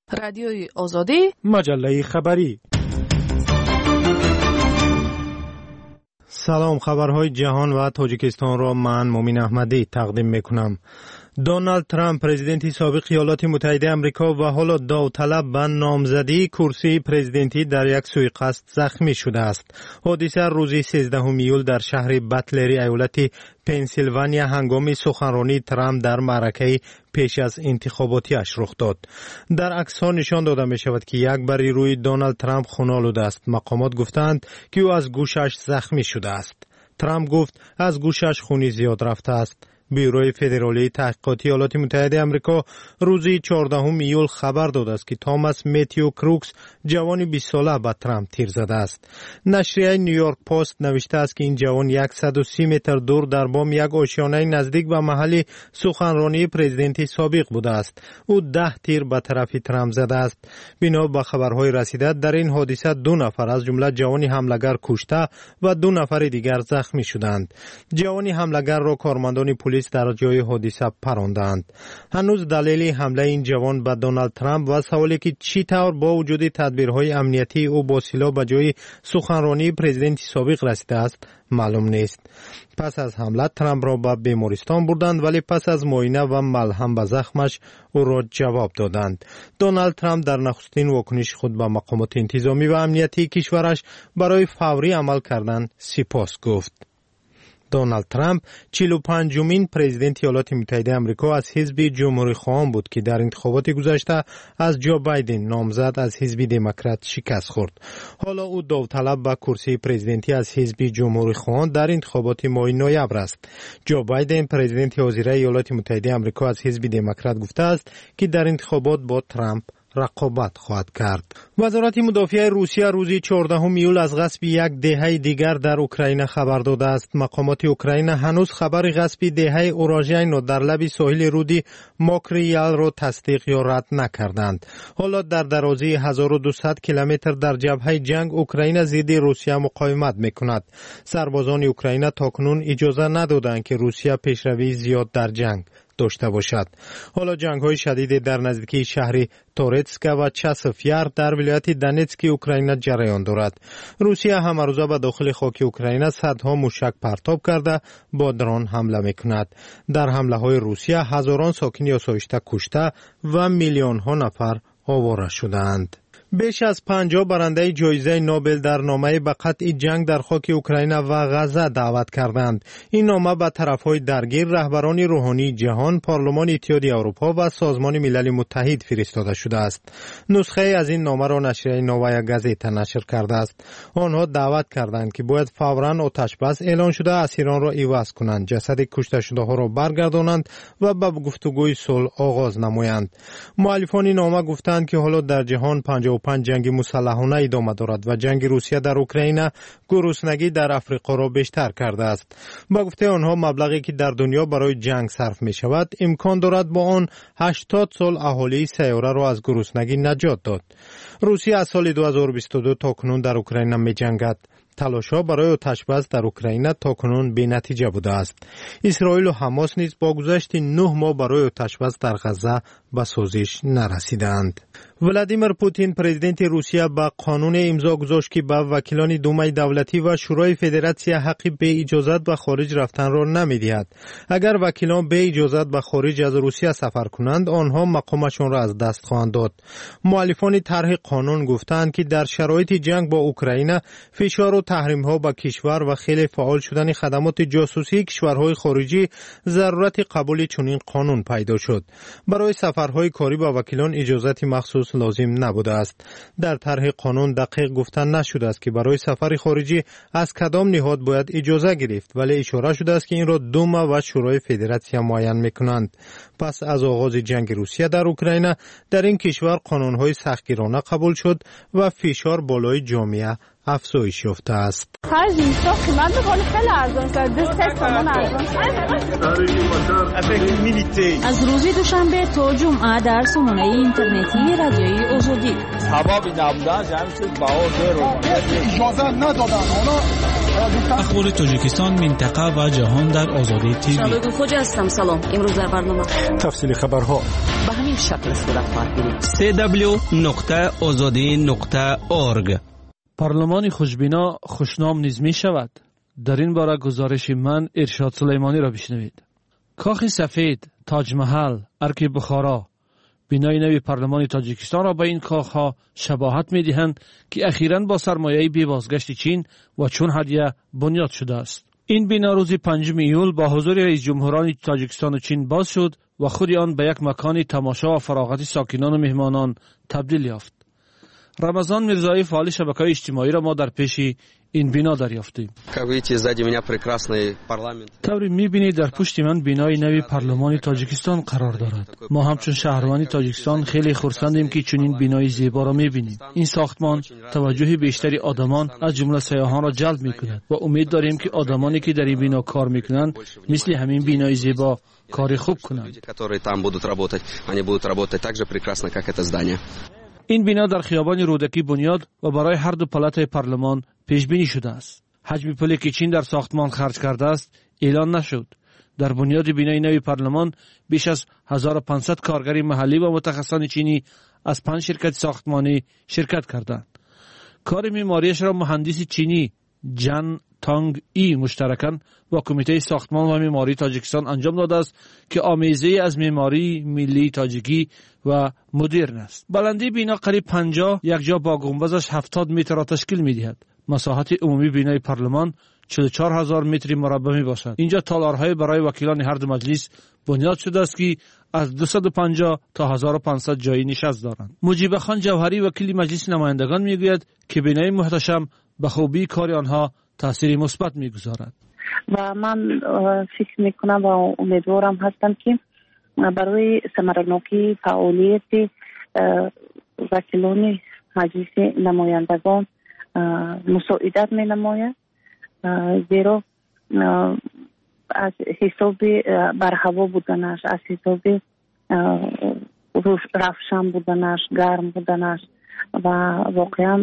رادیوی آزادی، مجله خبری. سلام، خبرهای جهان و تاجیکستان را من مومین احمدی تقدیم میکنم. دونالد ترامپ پرزیدنت سابق ایالات متحده آمریکا و حالا داوطلب به نامزدی کرسی پرزیدنتی در یک سوءقصد زخمی شده است. حادثه روز 13 ایول در شهر بتلری ایالت پنسیلوانیا هنگام سخنرانی ترامپ در معرکه پیش از انتخاباتیش رخ داد. در عکس‌ها نشان داده می شود که یک بری روی دونالد ترامپ خون آلوده است. مقامات گفتند که او از گوشش زخمی شده است. ترامپ گفت از گوشش خونی زیاد رفته است. بیروی فدرالی تحقیقاتی ایالات متحده آمریکا روز 14 ایول خبر داده است که توماس متیو کروکس جوانی 20 ساله به ترامپ تیر زده است. نشریه نیویورک پست نوشته است که این جوان 130 متر دور در بام یک آشیانه نزدیک به محل سخنرانی پرزیدنت سابق بوده است. او 10 تیر به طرف ترامپ زده است. بنا به خبرهای رسیده در این حادثه 2 نفر از جمله جوانی حمله‌گر کشته و 2 نفر دیگر زخمی شدند. جوانی حمله‌گر را کارمندان پلیس در جای حادثه پراندند. هنوز دلیل حمله این جوان به دونالد ترامپ و سوالی که چی طور با وجود تدبیرهای امنیتی او با سلاح به جای سخنرانی پرزیدنت سابق رسیده است معلوم نیست. پس از حمله ترامپ را به بیمارستان بردند، ولی پس از معاینه و ملهم به زخمش او را جواب دادند. دونالد ترامپ در نخستین واکنش خود به مقامات انتظامی و امنیتی کشورش برای فوری عمل کردن سپاس گفت. دونالد ترامپ 45مین پرزیدنت ایالات متحده آمریکا از حزب جمهوری خواهان بود که در انتخابات گذشته از جو بایدن نامزد از حزب دموکرات شکست خورد. حالا او داوطلب به کرسی پرزیدنتی از حزب جمهوری خواهان در انتخابات ماه نوامبر است. جو بایدن پرزیدنت حاضر ایالات متحده آمریکا از حزب دموکرات گفته است که در انتخابات با ترامپ رقابت خواهد کرد. وزارت مدافع روسیه روز 14 ایول از غصب یک دهه دیگر در اوکراین خبر داده است. مقامات اوکراین هنوز خبر غصب دهه اوراژین در لب ساحل رود ماکریال را تصدیق یا رد نکردند. حالا در درازی 1200 کیلومتر در جبهه جنگ اوکراین ضد روسیه مقاومت میکند. سربازان اوکراین تاکنون اجازه ندادند که روسیه پیشروی زیاد در جنگ داشته باشد. حالا جنگ‌های شدید در نزدیکی شهر تورتسک و چاسف یار در ولایت دونتسک اوکراین جریان دارد. روسیه هم روزه به داخل خاک اوکراین صدها موشک پرتاب کرده با درون حمله میکند. در حمله‌های روسیه هزاران ساکن آسایشته کشته و میلیون‌ها نفر آواره شدند. بیش از 50 برنده جایزه نوبل در نامه به قطع جنگ در خاک اوکراین و غزه دعوت کردند. این نامه به طرفهای درگیر رهبران روحانی جهان، پارلمان اتحادیه اروپا و سازمان ملل متحد فرستاده شده است. نسخه از این نامه را نشریه نووایا گازتا نشر کرده است. آنها دعوت کردند که باید فوراً آتش بس اعلان شده اسیران را عوض کنند، جسد کشته شده ها را برگردانند و به گفتگوی صلح آغاز نمایند. مؤلفان نامه گفتند که حالا در جهان 55 جنگ مسلحانه ادامه دارد و جنگ روسیه در اوکراین گرسنگی در افریقا را بیشتر کرده است. با گفته آنها مبلغی که در دنیا برای جنگ صرف می شود امکان دارد با آن 80 سال اهالی سیاره را از گرسنگی نجات داد. روسیه از سال 2022 تا کنون در اوکراین می جنگد. تلاش‌ها برای آتش‌بس در اوکراین تاکنون بی‌نتیجه بوده است. اسرائیل و حماس نیز با گذشت 9 ماه برای آتش‌بس در غزه به سازش نرسیدند. ولادیمیر پوتین پرزیدنت روسیه با قانون امضا گذاشت که به وکیلان دومای دولتی و شورای فدراسیون حق به اجازت به خارج رفتن را نمی‌دهد. اگر وکیلان به اجازت به خارج از روسیه سفر کنند، آنها مقامشان را از دست خواهند داد. مؤلفان طرح قانون گفتند که در شرایط جنگ با اوکراین فشار و تحریم‌ها به کشور و خیلی فعال شدن خدمات جاسوسی کشورهای خارجی ضرورت قبول چنین قانون پیدا شد. برای سفرهای کاری با وکیلان اجازت مخصوص لازم نبوده است. در طرح قانون دقیق گفتن نشده است که برای سفر خارجی از کدام نهاد باید اجازه گرفت، ولی اشاره شده است که این را دوما و شورای فدراسیون معین می‌کنند. پس از آغاز جنگ روسیه در اوکراین در این کشور قانون‌های سختگیرانه قبول شد و فشار بالای جامعه افزایش یافته است. از روز دوشنبه تا جمعه در سامانه اینترنتی رادیوی آزادی اخبار تاجیکستان، منطقه و جهان در آزادی تیوی. شبکه خوج هستم. سلام. امروز در برنامه تفصیل خبرها. به همین شکل صورت خواهد گرفت. www.azadi.org. پارلمان خوشبینا خوشنام نیز می شود. در این باره گزارش من ارشاد سلیمانی را بشنوید. کاخ سفید، تاج محل، ارک بخارا، بینای نوی پارلمان تاجیکستان را به این کاخها شباهت می دهند که اخیراً با سرمایه بی بازگشت چین و چون هدیه بنیاد شده است. این بنا روز 5 ایول با حضور رئیس جمهوران تاجیکستان و چین باز شد و خود آن به یک مکان تماشا و فراغت ساکنان و مهمانان تبدیل یافت. رمضان میرزایی فعال شبکه اجتماعی را ما در پیش این بنا دریافتیم. طوری میبینید در پشت من بینای نوی پارلمان تاجیکستان قرار دارد. ما همچون شهروان تاجیکستان خیلی خرسندیم که چنین بینای زیبا را میبینیم. این ساختمان توجه بیشتری آدمان از جمله سیاحان را جلب میکند و امید داریم که آدمانی که در این بنا کار میکنند مثل همین بینای زیبا کار خوب کنند. این بنا در خیابان رودکی بنیاد و برای هر دو پلات پارلمان پیش بینی شده است. حجم پولی که چین در ساختمان خرج کرده است اعلان نشد. در بنیاد بینای نوی پارلمان بیش از 1500 کارگر محلی و متخصصان چینی از 5 شرکت ساختمانی شرکت کردند. کار معماریش را مهندس چینی جان تانگ ای مشترکاً با کمیته ساختمان و معماری تاجیکستان انجام داده است که آمیزه از معماری ملی تاجیکی و مدرن است. بلندی بنا قریب 50 یک جا با گنبدش 70 متر را تشکیل می‌دهد. مساحت عمومی بینای پارلمان 44000 متر مربع میباشد. اینجا تالارهای برای وکیلان هر دو مجلس بنیاد شده است که از 250 تا 1500 جای نشست دارند. مجیب خان جوهری وکیل مجلس نمایندگان میگوید که بینای محتشم به خوبی کار آنها تأثیر مثبت میگذارد. و من فکر میکنم و امیدوارم هستم که برای ثمرناکی فعالیت وکیلان مجلس نمایندگان مساعدت می نماید، زیرا از حساب برهوا بودنش، از حساب روشن بودنش، گرم بودنش و واقعا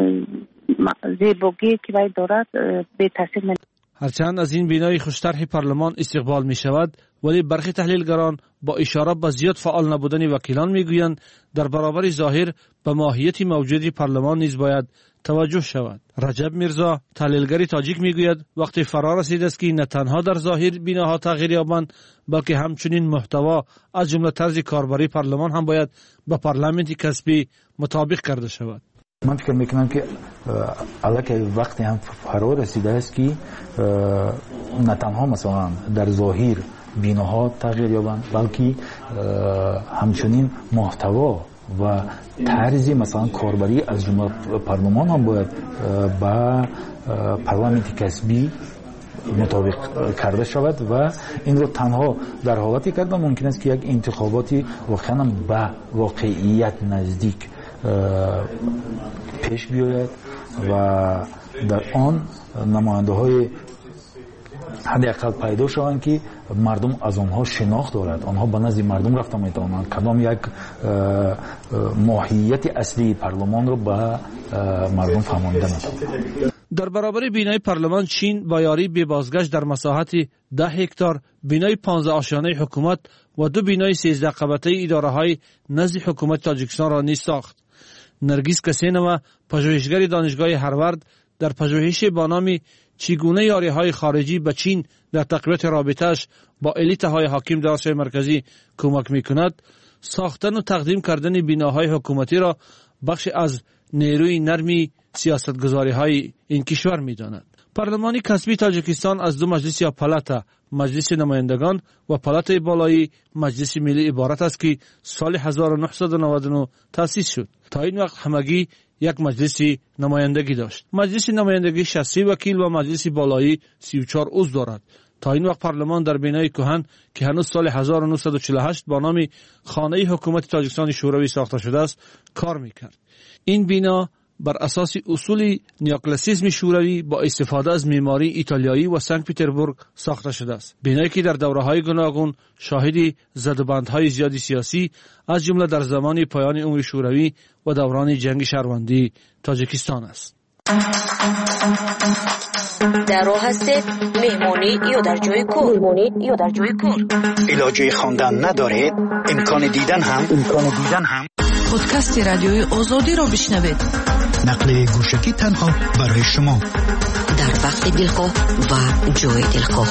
زیبایی که باید دارد به تاثیر می. هرچند از این بینای خوشطرح پارلمان استقبال می شود، ولی برخی تحلیلگران با اشاره به زیاد فعال نبودن وکیلان می گویند در برابر ظاهر به ماهیت موجود پارلمان نیز باید توجه شود. رجب میرزا تحلیلگر تاجیک می گوید وقتی فرا رسیده است که نه تنها در ظاهر بیناها تغییر یابند بلکه همچنین محتوا از جمله طرز کاربری پارلمان هم باید با پارلمانت کسبی مطابق کرده شود. من فکر میکنم که الان وقتی هم فرا رسیده است که نه تنها مثلا در ظاهر بیناها تغییر یابند بلکه همچنین محتوا و طرز مثلا کاربری از جمله پارلمان هم باید با پارلمانت کسبی مطابق کرده شود و این رو تنها در حالتی کردن ممکن است که یک انتخاباتی واقعا به واقعیت نزدیک پیش بیاید و در آن نماینده های حداقل پیدا شوند که مردم از آنها شناخت دارد، آنها به نزد مردم رفته میتوانند کدام یک ماهیت اصلی پارلمان رو به مردم فهمانده میتوانند. در برابر بینای پارلمان چین با یاری به بازگشت در مساحت 10 هکتار بینای 15 آشیانه حکومت و 2 بینای 13 قبطه اداره های نزد حکومت تاجیکستان را نیز ساخت. نرگیس کسینووا پژوهشگر دانشگاه هاروارد در پژوهش با نام چگونه یاری‌های خارجی به چین در تقویت رابطه‌اش با الیت‌های حاکم در آسیای مرکزی کمک می‌کند، ساختن و تقدیم کردن بناهای حکومتی را بخش از نیروی نرمی سیاستگذاری‌های این کشور می‌داند. پارلمان کسبی تاجیکستان از 2 مجلس یا پلاتا، مجلس نمایندگان و پلات بالایی مجلس ملی عبارت است که سال 1999 تأسیس شد. تا این وقت همگی یک مجلس نمایندگی داشت. مجلس نمایندگی 60 وکیل و مجلس بالایی 34 عضو دارد. تا این وقت پارلمان در بنای کهن که هنوز سال 1948 با نام خانه حکومت تاجیکستان شوروی ساخته شده است کار میکرد. این بنا بر اساس اصول نیوکلاسیسم شوروی با استفاده از معماری ایتالیایی و سنت پترزبورگ ساخته شده است. بنایی که در دوره‌های گوناگون شاهد زدبندهای زیادی سیاسی از جمله در زمان پایان امور شوروی و دوران جنگ شهروندی تاجیکستان است. در راه هستید مهمانی یا در جای کار علاجه خواندن ندارید امکان دیدن هم پادکست رادیوی آزادی را بشنوید. نقل گوشکی تنها برای شما در وقت دلخواه و جای دلخواه.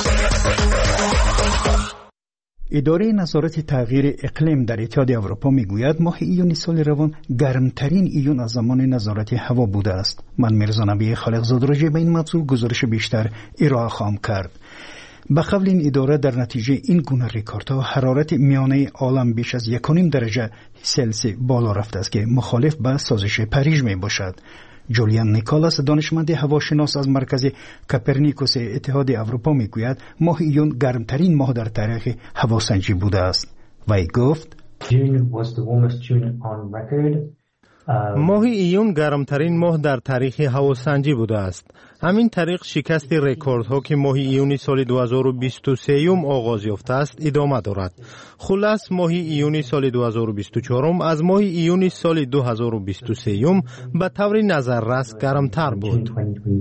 اداره نظارت تغییر اقلیم در اتحاد اروپا میگوید ماه ایون سال روان گرمترین ایون از زمان نظارت هوا بوده است. من میرزا نبی خالقزاده راجع به این موضوع گزارش بیشتر ارائه خواهم کرد. به قول این اداره در نتیجه این گونه رکوردها حرارت میانه عالم بیش از 1.5 درجه سلسی بالا رفته است که مخالف به سازش پاریژ می باشد. جولیان نیکولاس دانشمند هواشناس از مرکز کوپرنیکوس اتحاد اروپا میگوید ماه ایون گرمترین ماه در تاریخ هواسنجی بوده است. وی گفت ماه ایون گرمترین ماه در تاریخ هواسنجی بوده است. همین طریق شکست رکوردها که ماه ایونی سال 2023 آغاز یافته است ادامه دارد. خلاص ماه ایونی سال 2024 از ماه ایونی سال 2023 به طور نظررس گرمتر بود.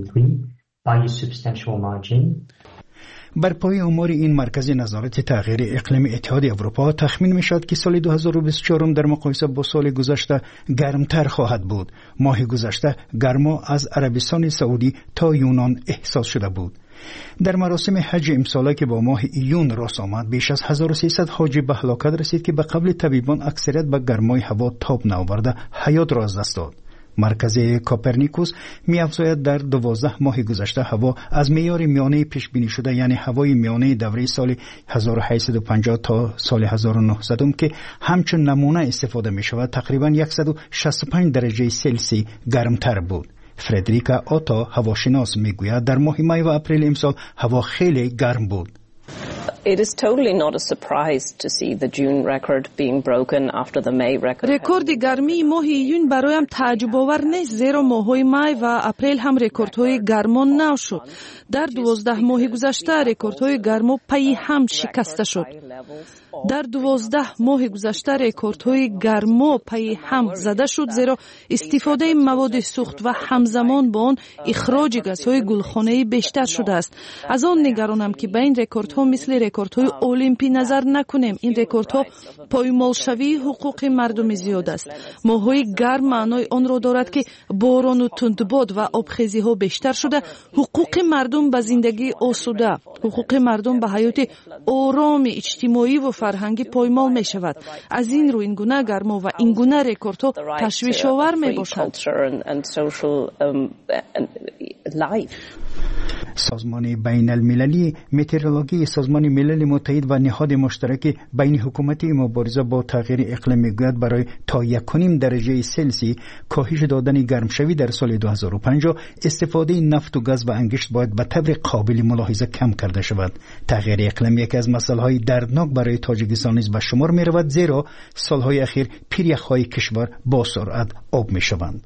بر پای آمار این مرکز نظارت تغییر اقلیم اتحاد اروپا تخمین می شد که سال 2024 در مقایسه با سال گذشته گرمتر خواهد بود. ماه گذشته گرما از عربستان سعودی تا یونان احساس شده بود. در مراسم حج امساله که با ماه ایون راست آمد بیش از 1300 حاجی به هلاکت رسید که به قبل طبیبان اکثریت به گرمای هوا تاب نآورده حیات را از دست داد. مرکز کوپرنیکوس می‌افزاید در 12 ماه گذشته هوا از معیار میانه پیش بینی شده یعنی هوای میانه دوره سال 1850 تا سال 1900 که همچون نمونه استفاده می‌شود تقریباً 165 درجه سلسی گرمتر بود. فردریکا آتا هواشناس میگوید در ماه می و اپریل امسال هوا خیلی گرم بود. It is totally not a surprise to see the June record being broken after the May record. رکورد گرمی ماه ایون برایم تعجب آور نیست زیرا ماه‌های می و اپریل هم رکوردهای گرما نو شد. در 12 ماه گذشته رکوردهای گرما پی هم شکسته شد. در 12 ماه گذشته رکوردهای گرما پی هم زده شد زیرا استفاده مواد سوخت و همزمان با آن اخراج گازهای گلخانه‌ای بیشتر شده است. از آن نگرانم که به این رکوردها مثل رکوردهای المپی نظر نکنیم. این رکوردها پایمالشوی حقوق مردم زیاد است. ماه‌های گرم معنای آن را دارد که باران و تندباد و آبخیزی‌ها بیشتر شده. حقوق مردم به زندگی آسوده، حقوق مردم به حیات آرام اجتماعی و فرهنگی پایمال می شود. از این رو این گونه گرما و این گونه رکوردها تشویش آور می باشد. سازمان بین المللی مترولوژی سازمان ملل متحد و نهاد مشترک بین حکومتی مبارزه با تغییر اقلیم میگوید برای تا 1.5 درجه سلسی کاهش دادن گرمشوی در سال 2050 استفاده نفت و گاز و انگشت باید به طور قابل ملاحظه کم کرده شود. تغییر اقلیم یکی از مسائل دردناک برای تاجیکستان نیز به شمار می رود زیرا سالهای اخیر پیریخ‌های کشور با سرعت آب می شوند.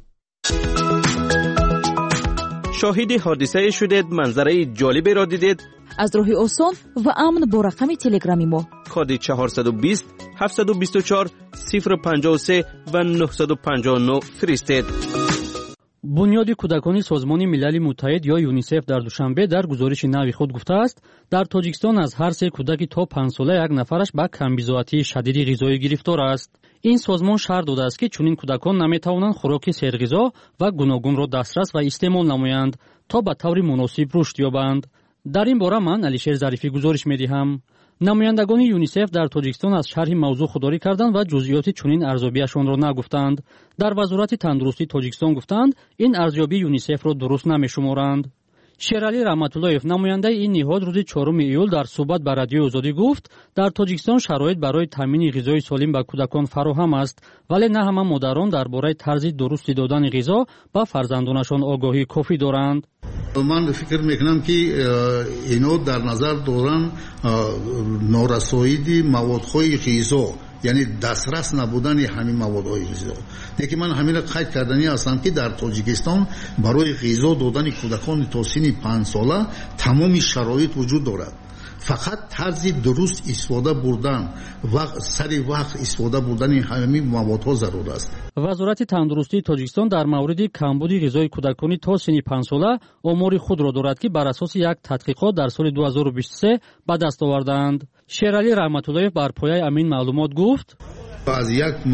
شاهد حادثه شدید، منظره جالبی را دیدید؟ از راه آسان و امن با رقم تلگرامی ما کد 420 724 053 و 959 فرستید. بنیاد کودکان سازمان ملل متحد یا یونیسف در دوشنبه در گزارش نوی خود گفته است در تاجیکستان از هر 3 کودکی تا 5 ساله یک نفرش به کمبیزاتی شدید غذایی گرفتار است. این سازمان شرح داده است که چنین کودکان نمیتوانند خوراک سرغذا و گوناگون را دسترس و استعمال نمایند تا به طور مناسب رشد یابند. در این باره من علیشیر ظریفی گزارش می‌دهم. نمایندگان یونیسف در تاجیکستان از شرح موضوع خودداری کردند و جزئیات چنین ارزیابیشان را نگفتند. در وزارت تندرستی تاجیکستان گفتند این ارزیابی یونیسف را درست نمی‌شمارند. شیرعلی رحمت‌اللهیف نماینده این نهاد روز 4 ایول در صحبت با رادیو آزادی گفت در تاجیکستان شرایط برای تامین غذای سالم به کودکان فراهم است ولی نه همه مادران درباره طرز درست دادن غذا به فرزندانشان آگاهی کافی دارند. من فکر میکنم که اینو در نظر دارن نارسایی موادهای غذا یعنی دسترس نبودن همین موادهای غذا. یکی من همین قید کردنی هستم که در تاجیکستان برای غذا دادن کودکان تا سن 5 ساله تمام شرایط وجود دارد فقط طرز درست استفاده بردن و سری وقت استفاده بردن همین موادها ضرور است. وزارت تندرستی تاجیکستان در مورد کمبود غذای کودکانی تا سن 5 ساله آمار خود را دارد که بر اساس یک تحقیقات در سال 2023 به دست آوردند. شیرعلی رحمت‌اللهیف بر پایه همین معلومات گفت: از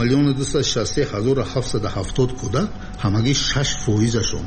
1,260,770 کودک همگی 6%شون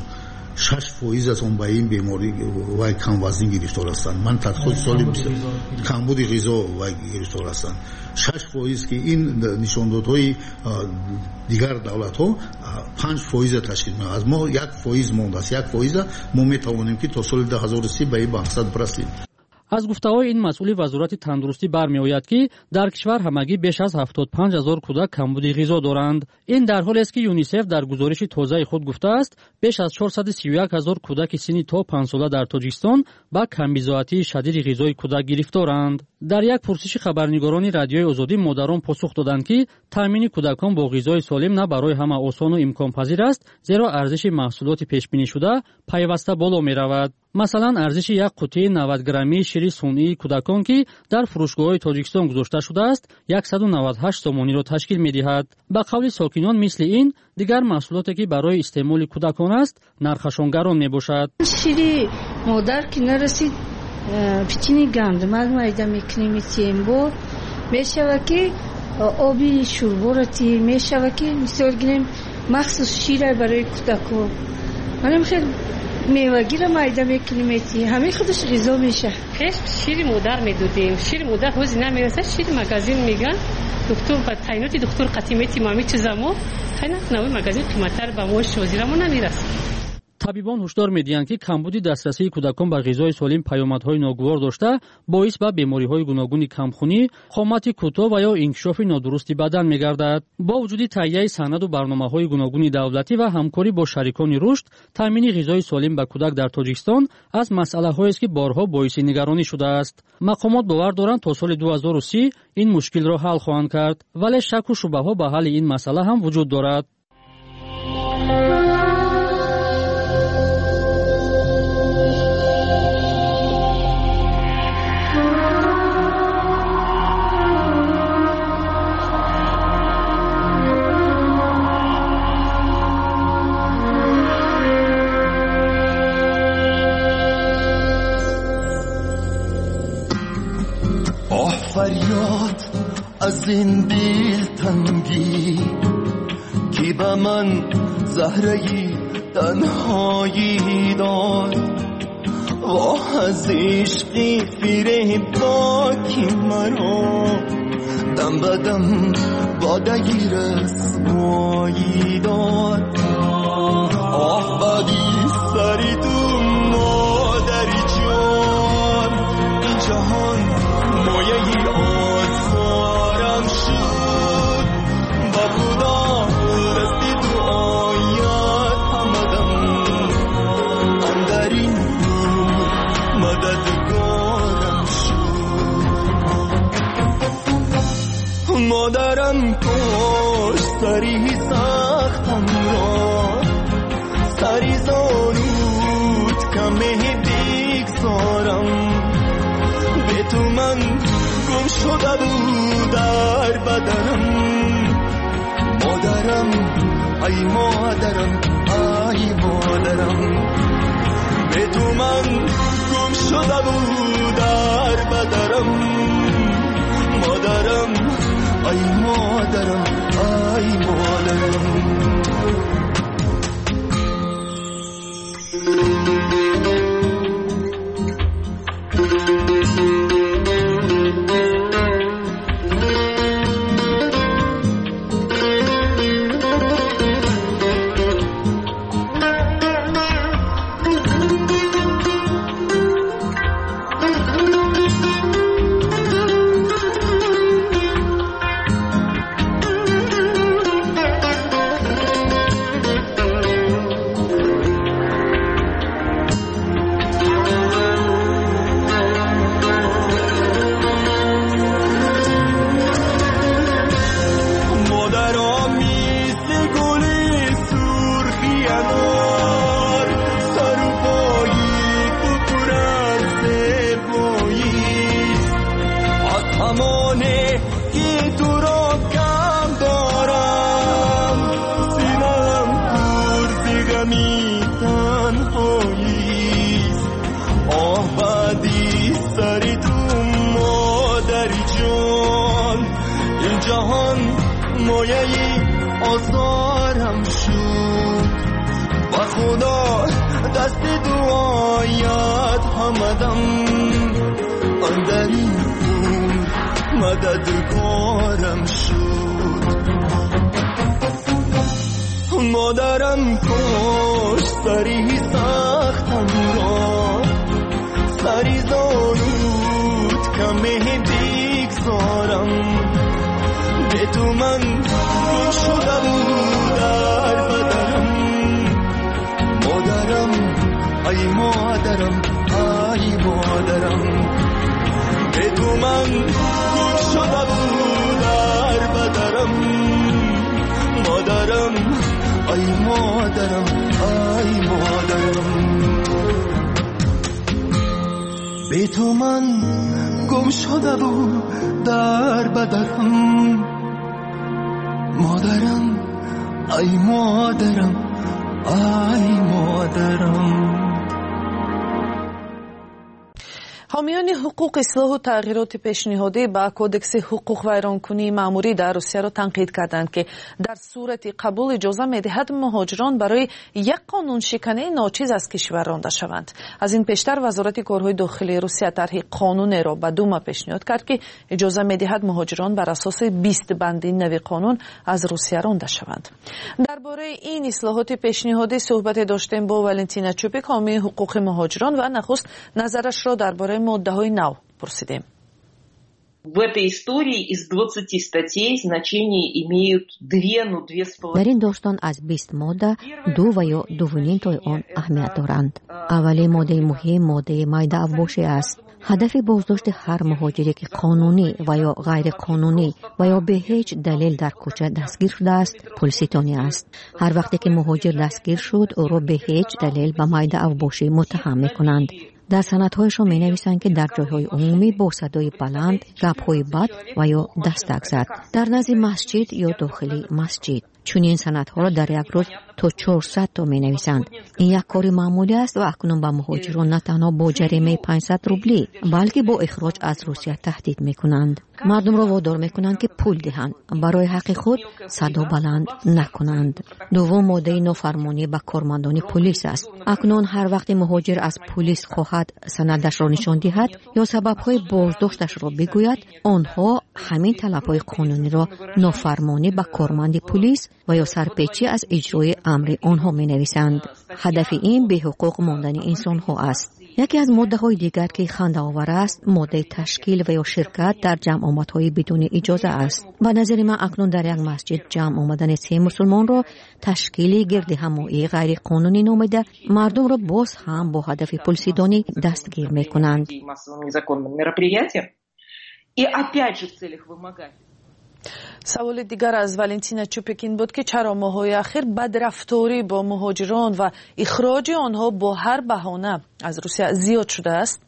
6% به این بیماری و کم وزنی گرفتار هستند. من تحقیقات سالی کمبود غذا و گرفتار هستند. 6% که این نشاندادهای دیگر دولت ها 5% تشکیل می‌دهند. از ما 1% مونده است. 1% ما می‌توانیم که تا سال 2030 به این مقصد برسیم. از گفته‌های این مسئول وزارت تندرستی برمی‌آید که در کشور همگی بیش از 75,000 کودک کمبود غذا دارند. این در حالی است که یونیسف در گزارش تازه خود گفته است بیش از 431,000 کودک سنی تا 5 ساله در تاجیکستان با کمبودی شدید غذای کودک گرفتارند. در یک پرسش خبرنگاران رادیوی آزادی مادران پاسخ دادند که تامین کودکان با غذای سالم نه برای همه آسان و امکان پذیر است، زیرا ارزش محصولات پیش بینی شده پیوسته بالا می‌رود. مثلا ارزش یک قوطی 90 گرمی شیر صنعی کودکان که در فروشگاه‌های تاجیکستان گذاشته شده است 198 سومانی را تشکیل می‌دهد. به قول ساکنان مثل این دیگر محصولاتی که برای استعمال کودکان است نرخشان گران میباشد. شیر مادر که نرسید پیچینی گند معلومه میکنیم تیمبو میشود که آبی شوربارتی میشود که مثال گیریم مخصوص شیر برای کودکان منم خیلی میوگی را مایده میکنیم همه خودش غذا میشه. خیلی شیر مادر میدودیم. شیر مادر روزی نمیرسه شیر مغازین میگن دکتر با تعینات دکتر قطیمتی مامی چیزامو خیلی نوع مغازین قیمت‌تر به موش وزیرمون نمیرسه. طبیبان هشدار می‌دهند که کمبود دسترسی کودکان به غذای سالم پیامدهای ناگوار داشته باعث به بیماری‌های گوناگون کمخونی، قامت کوتاه و یا انکشاف نادرستی بدن می‌گردد. با وجود تهیه سند و برنامه‌های گوناگون دولتی و همکاری با شریکان رشد، تامین غذای سالم به کودک در تاجیکستان از مسئله‌هایی است که بارها باعث نگرانی شده است. مقامات باور دارند تا سال 2030 این مشکل را حل خواهند کرد، ولی شک و شبهه‌ها به حل این مسئله هم وجود دارد. فریاد از این دل تنگی که به من زهرهی تنهایی داد و از عشقی فریبناکی مرا دم به دم بادگی رسوایی داد. آه بدی سری تو مادری جان این جهان مایه آزارم شد با خدا رسید تو آیات همدم اندرین مددگارم شد. مادرم کش سری سختم را سری زانود کمه بگذارم به تو من گم شده بود در بدنم. مادرم ای مادرم ای مادرم به تو من گم شده بود در بدنم. مادرم ای مادرم ای مادرم. می تنهاییست آه بعدی سری تو مادری جان این جهان مایهی آزارم شد و خدا دست دعایت همدم اندر این عمر مددگارم شد مادرم کش سری سختم را سری زانود کمه دیگزارم به تو من گم شده بود در بدنم مادرم ای مادرم ای مادرم به تو من گم شده بود در بدنم مادرم ای مادرم ای مادرم به تو من گم شده بود در بدنم مادرم ای مادرم ای مادرم. حامیان حقوق اصلاح و تغییرات پیشنهادی با کودکس حقوق ویرانکنی مأموری در روسیه را تنقید کردند که در صورت قبول اجازه می‌دهد مهاجران برای یک قانون شکنی ناچیز از کشور رانده شوند. از این پیشتر وزارت کارهای داخلی روسیه طرح قانون را به دوما پیشنهاد کرد که اجازه می‌دهد مهاجران بر اساس 20 بند نوی قانون از روسیه رانده شوند. درباره این اصلاحات پیشنهادی صحبت داشتیم با ولنتینا چوپیک، حامی حقوق مهاجران، و نخست نظرش را درباره ماده‌های نو پرسیدیم. در این داستان از 20 ماده 2 و یا 2.5 تا آن اهمیت دارند. اولی ماده مهم ماده مایده افباشی است. هدف بازداشت هر مهاجری که قانونی و یا غیر قانونی و یا به هیچ دلیل در کوچه دستگیر شده است پلیسیتانی است. هر وقتی که مهاجر دستگیر شد او را به هیچ دلیل به مایده افباشی متهم می‌کنند. در سندهایشان می نویسند که در جایهای عمومی با صدای بلند، گپ‌های بد و یا دستک زد، در نزد مسجد یا داخلی مسجد. چون این سندها را در یک روز تا 400 تا می نویسند. این یک کار معمولی است و اکنون به مهاجران نه تنها با جریمه 500 روبلی بلکه با اخراج از روسیه تهدید می کنند. مردم را وادار می کنند که پول دهند، برای حق خود صدا بلند نکنند. دوم ماده نافرمانی به کارمندان پلیس است. اکنون هر وقت مهاجر از پلیس خواهد سندش را نشان دهد یا سبب‌های بازداشتش را بگوید، آنها همین طلب‌های قانونی را نافرمانی به کارمند پلیس و یا سرپیچی از اجرای امر آنها می نویسند. هدف این به حقوق ماندن انسان ها است. یکی از ماده های دیگر که خنده آور است ماده تشکیل و یا شرکت در جمع آمدهای بدون اجازه است. به نظر من اکنون در یک مسجد جمع آمدن 3 مسلمان را تشکیل گرد همایی غیر قانونی نامیده مردم را باز هم با هدف پلسیدانی دستگیر می کنند. سوال دیگر از ولنتینا چوپیک این بود که چرا ماه‌های اخیر بدرفتاری با مهاجران و اخراج آنها با هر بهانه از روسیه زیاد شده است؟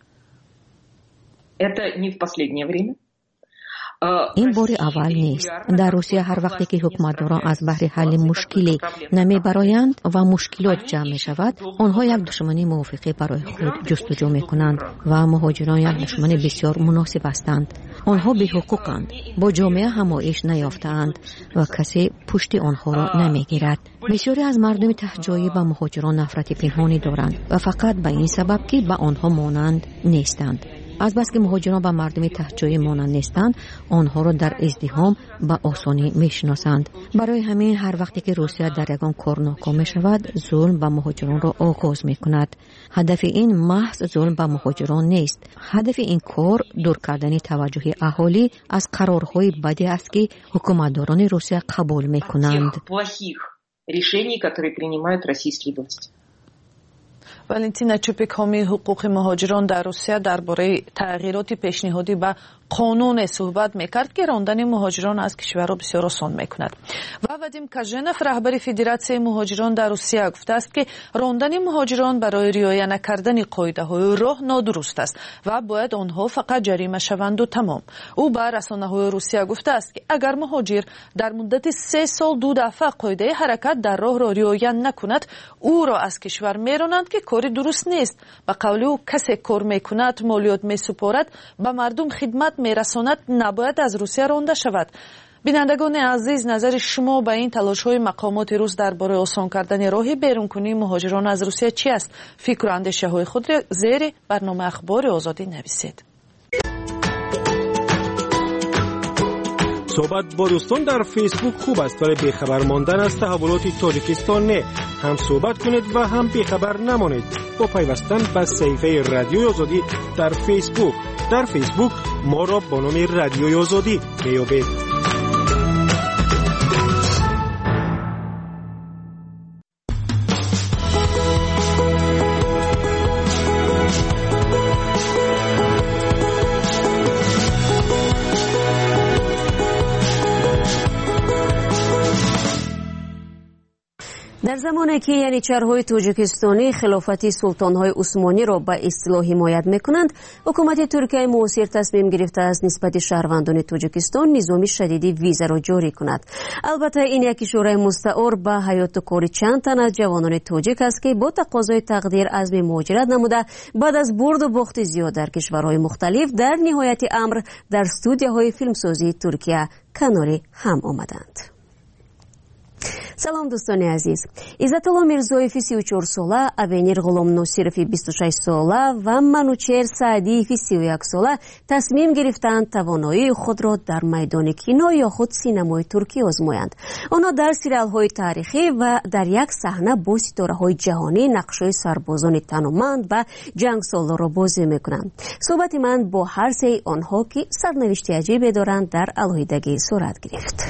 این بار اول نیست. در روسیه هر وقتی که حکومتداران از بهر حل مشکلی نمی برایند و مشکلات جمع می شود، آنها یک دشمنی موافقه برای خود جستجو می کنند و مهاجران یک دشمن بسیار مناسب هستند. آنها بی حقوقند، با جامعه همایش نیافتند و کسی پشت آنها را نمی گیرد. بسیاری از مردم تهجایی به مهاجران نفرت پنهانی دارند و فقط به این سبب که به آنها مانند نیستند. از بس که مهاجران به مردم تهجایی مانند نیستند، آنها را در ازدحام به آسانی میشناسند. برای همین هر وقتی که روسیه در یگان کار ناکام می شود، ظلم به مهاجران را آغاز می کند. هدف این محض ظلم به مهاجران نیست. هدف این کار دور کردن توجه اهالی از قرارهای بدی است که حکومتداران روسیه قبول می کنند. ولنتینا چوپیک، حامی حقوق مهاجران در روسیه، درباره تغییرات پیشنهادی به قانون صحبت میکرد که راندن مهاجران از کشور بسیار آسان میکند. و وادیم کاژنف رهبر فدراسیون مهاجران در روسیه گفته است که راندن مهاجران برای رعایت نکردن قاعده‌های راه نادرست است و باید آنها فقط جریمه شوند و تمام. او به رسانه‌های روسیه گفته است که اگر مهاجر در مدت 3 سال 2 دفعه قاعده حرکت در راه را رعایت نکند، او را از کشور میرانند که کاری درست نیست. به قول او کسی کار میکند، مالیات میسپارد، به مردم خدمت میرساند، نباید از روسیه رانده شود. بینندگان عزیز، نظر شما به این تلاش‌های مقامات روس درباره آسان کردن راه بیرونکنی مهاجران از روسیه چی است؟ فکر و اندیشه‌های خود را زیر برنامه اخبار آزادی نویسید. صحبت با دوستان در فیسبوک خوب است، ولی بیخبر ماندن از تحولات تاجیکستان نه. هم صحبت کنید و هم بیخبر نمانید با پیوستن به صفحه رادیوی آزادی در فیسبوک. در فیسبوک ما را با نام رادیوی آزادی میابید. در زمانی که ینیچرهای تاجیکستانی خلافت سلطانهای عثمانی را به اصطلاح حمایت میکنند، حکومت ترکیه معاصر تصمیم گرفته است نسبت شهروندان تاجیکستان نظام شدید ویزا را جاری کند. البته این یک اشاره مستعار به حیات و کار چند تن از جوانان تاجیک است که با تقاضای تقدیر عزم مهاجرت نموده بعد از برد و باخت زیاد در کشورهای مختلف در نهایت امر در استودیوهای فیلمسازی ترکیه کنار هم آمدند. سلام دوستان عزیز. عزت‌الله میرزویف 34 ساله، اوینیر غلام ناصرف 26 ساله و منوچهر سعدی 31 ساله تصمیم گرفتند توانایی خود را در میدان کینو یا خود سینمای ترکی آزمایند. آنها در سریال‌های تاریخی و در یک صحنه با ستاره‌های جهانی نقش‌های سربازان تنومند و جنگسالار را بازی می‌کنند. صحبت من با هر سه آنها که سرنوشت عجیبی دارند در علیحدگی صورت گرفت.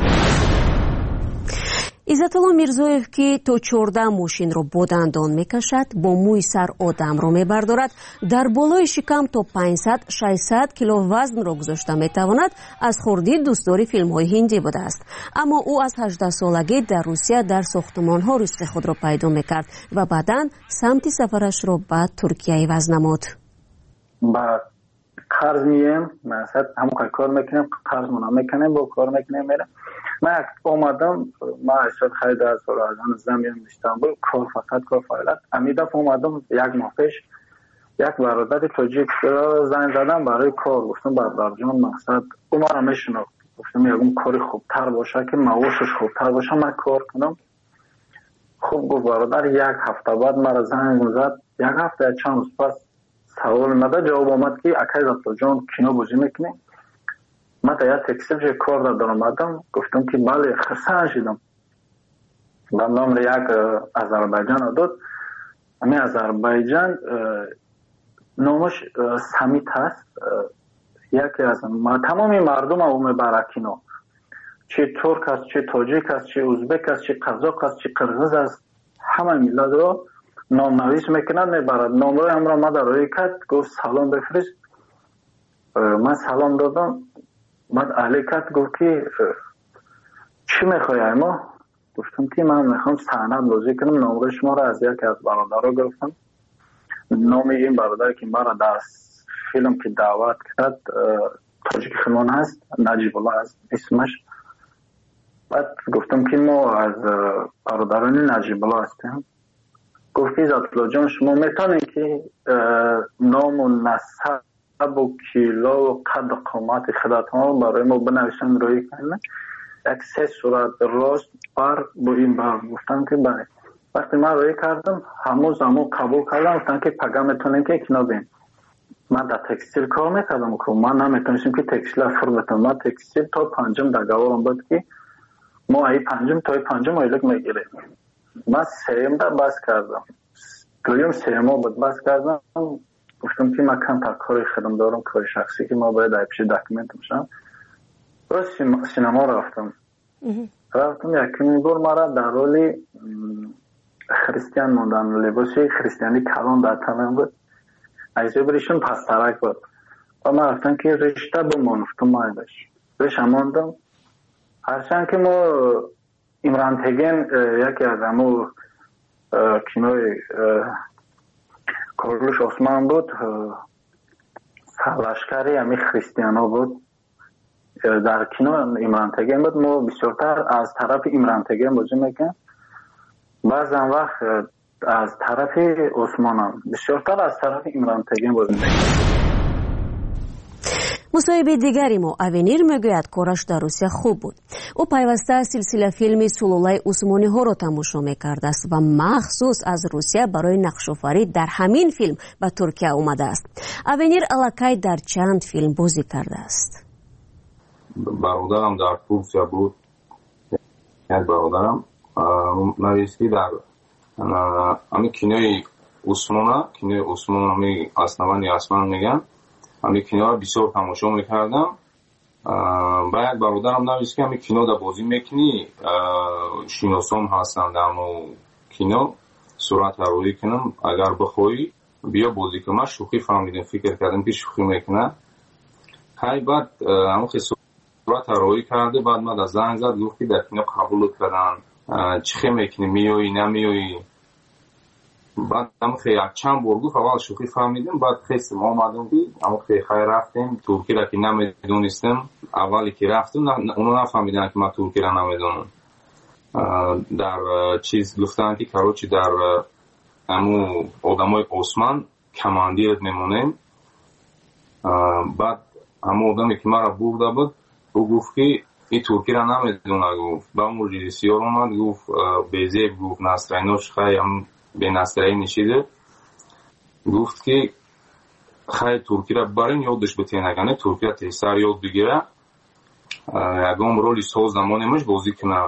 عزت‌الله میرزویف که تا 14 ماشین را با دندان میکشد، با موی سر آدم را میبردارد، در بالای شکم تا 500-600 کیلو وزن را گذاشته میتواند، از خردی دوستدار فیلم‌های هندی بوده است. اما او از 18 سالگی در روسیه در ساختمان‌ها رزق خود را پیدا میکرد و بعداً سمت سفرش را به ترکیه عوض نمود. با قرض مییم، مثلا همون کار میکنیم، قرض میکنیم، با کار میکنیم میرم. من اومدم، ما اشتاد خرید از زمین استانبول، کار فعالیت. امیدم اومدم یک ماه پیش یک برادر تاجیک زنگ زدم برای کار، گفتم برادر جان مقصد او ما را میشناخت، گفتم یکم کاری خوبتر باشه که معاشش خوبتر باشه من کار کنم. خوب گفت برادر. یک هفته بعد مرا زنگ زد، یک هفته چند روز پس سوال نده جواب آمد که اکای زبطا جان کینو بازی میکنی. من تا یک تکسیل جای کار در آمدم، گفتم که بله خرسان شدم. با نام یک آذربایجان داد. همین آذربایجان نامش سمیت هست. یکی از تمامی مردم او میبرکینو، چه ترک است، چه تاجیک است، چه ازبک است، چه قزاق است، چه قرغیز است، همه ملت رو نام نویس میکنند میبرد. نامروی هم را مدارایی کرد، گفت سلام بفرست. من سلام دادم، بعد علی کرد گفت که چی میخوای ما؟ گفتم که من میخوام سند بازی کنم. نامروی شما را از یک از برادرها گرفتم. نام این برادر که مرا در فیلم که دعوت کرد تاجیک خانان هست، نجیب الله هست اسمش. بعد گفتم که ما از برادران نجیب الله هستیم. گفت که عزت‌الله جان شما میتونید که نام و نسب و کیلو و قد و قامت خودتان برای ما بنویسن روی کنید. یک 3 صورت راست بر با این بر. گفتم که بله. وقتی من روی کردم همون قبول کردم، گفتن که پگه میتونید که اکنو بین. من در تکستیل کار میکردم که من نمیتونستم که تکستیل فر بتونم. من تکستیل تا 5 دگاورم بود که ما ای 5 تا 5 ایلک میگیریم. من 3 دا بس کردم، دویم 3 بود بس کردم. گفتم که من کم تا کاری خودم دارم، کاری شخصی که ما باید ای پیش داکیومنت میشم. باز سینما رفتم یکی بار مرا در رولی خریستیان موندن، لباسی خریستیانی کلان در تنم بود. ایزای بریشون پسترک بود. و من گفتم که رشته بمون تو مایلش رشته ماندم. هرچند که ما عمران تگین یکی از همون کینوی کارلوش عثمان بود، لشکری همی خریستیانا بود. در کینو عمران تگین بود. ما بسیارتر از طرف عمران تگین بازی میکنیم، بعضا وقت از طرف عثمان هم، بسیارتر از طرف عمران تگین بازی میکنیم. مصاحبه دیگری ما авенир میگوید کارش در روسیه خوب بود. او پیوسته سلسله فیلم سلولای عثمانی ها را تماشا میکرده است و مخصوص از روسیه برای نقش‌آفرینی در همین فیلم به ترکیه آمده است. авенир الکی در چند فیلم بازی کرده است. برادرم در ترکیه بود. یک برادرم نویسی در همین کینوی عثمان همین اسنوانی اسمان میگن. همین کینو را بسیار تماشا میکردم. باید برادرم نویسی که همین کینو در بازی میکنی شیناسان هستن در همون کینو صورت روی کنم، اگر بخوایی بیا بازی کنم. من شوخی فهمیدم، فکر کردم که شوخی میکنه. های بعد همون صورت روی کرده، بعد من در زنگ زد گفت که در کینو قبول کردن، چی میکنی، میایی نمیایی. بعد هم خیلی چند بار گفت، اول شوخی فهمیدیم، بعد خیلی ما آمدیم دید، اما خیلی رفتیم ترکی را که نمیدونستم. اولی که رفتیم اونو نفهمیدن که ما ترکی را نمیدونم. در چیز گفتن که کاروچی در همون آدمای عثمان کماندیرت میمونیم. بعد همون آدمی که ما را برده بود او گفت که این ترکی را نمیدونه. گفت با اون رژیسور اومد گفت بیزیب گفت نصرینوش خیلی هم به نصرایی نشیده، گفت که خیلی ترکی را برین یادش بتین، اگه ترکی را تیسر یاد بگیره یکم رولی ساز زمانیمش بازی کنه.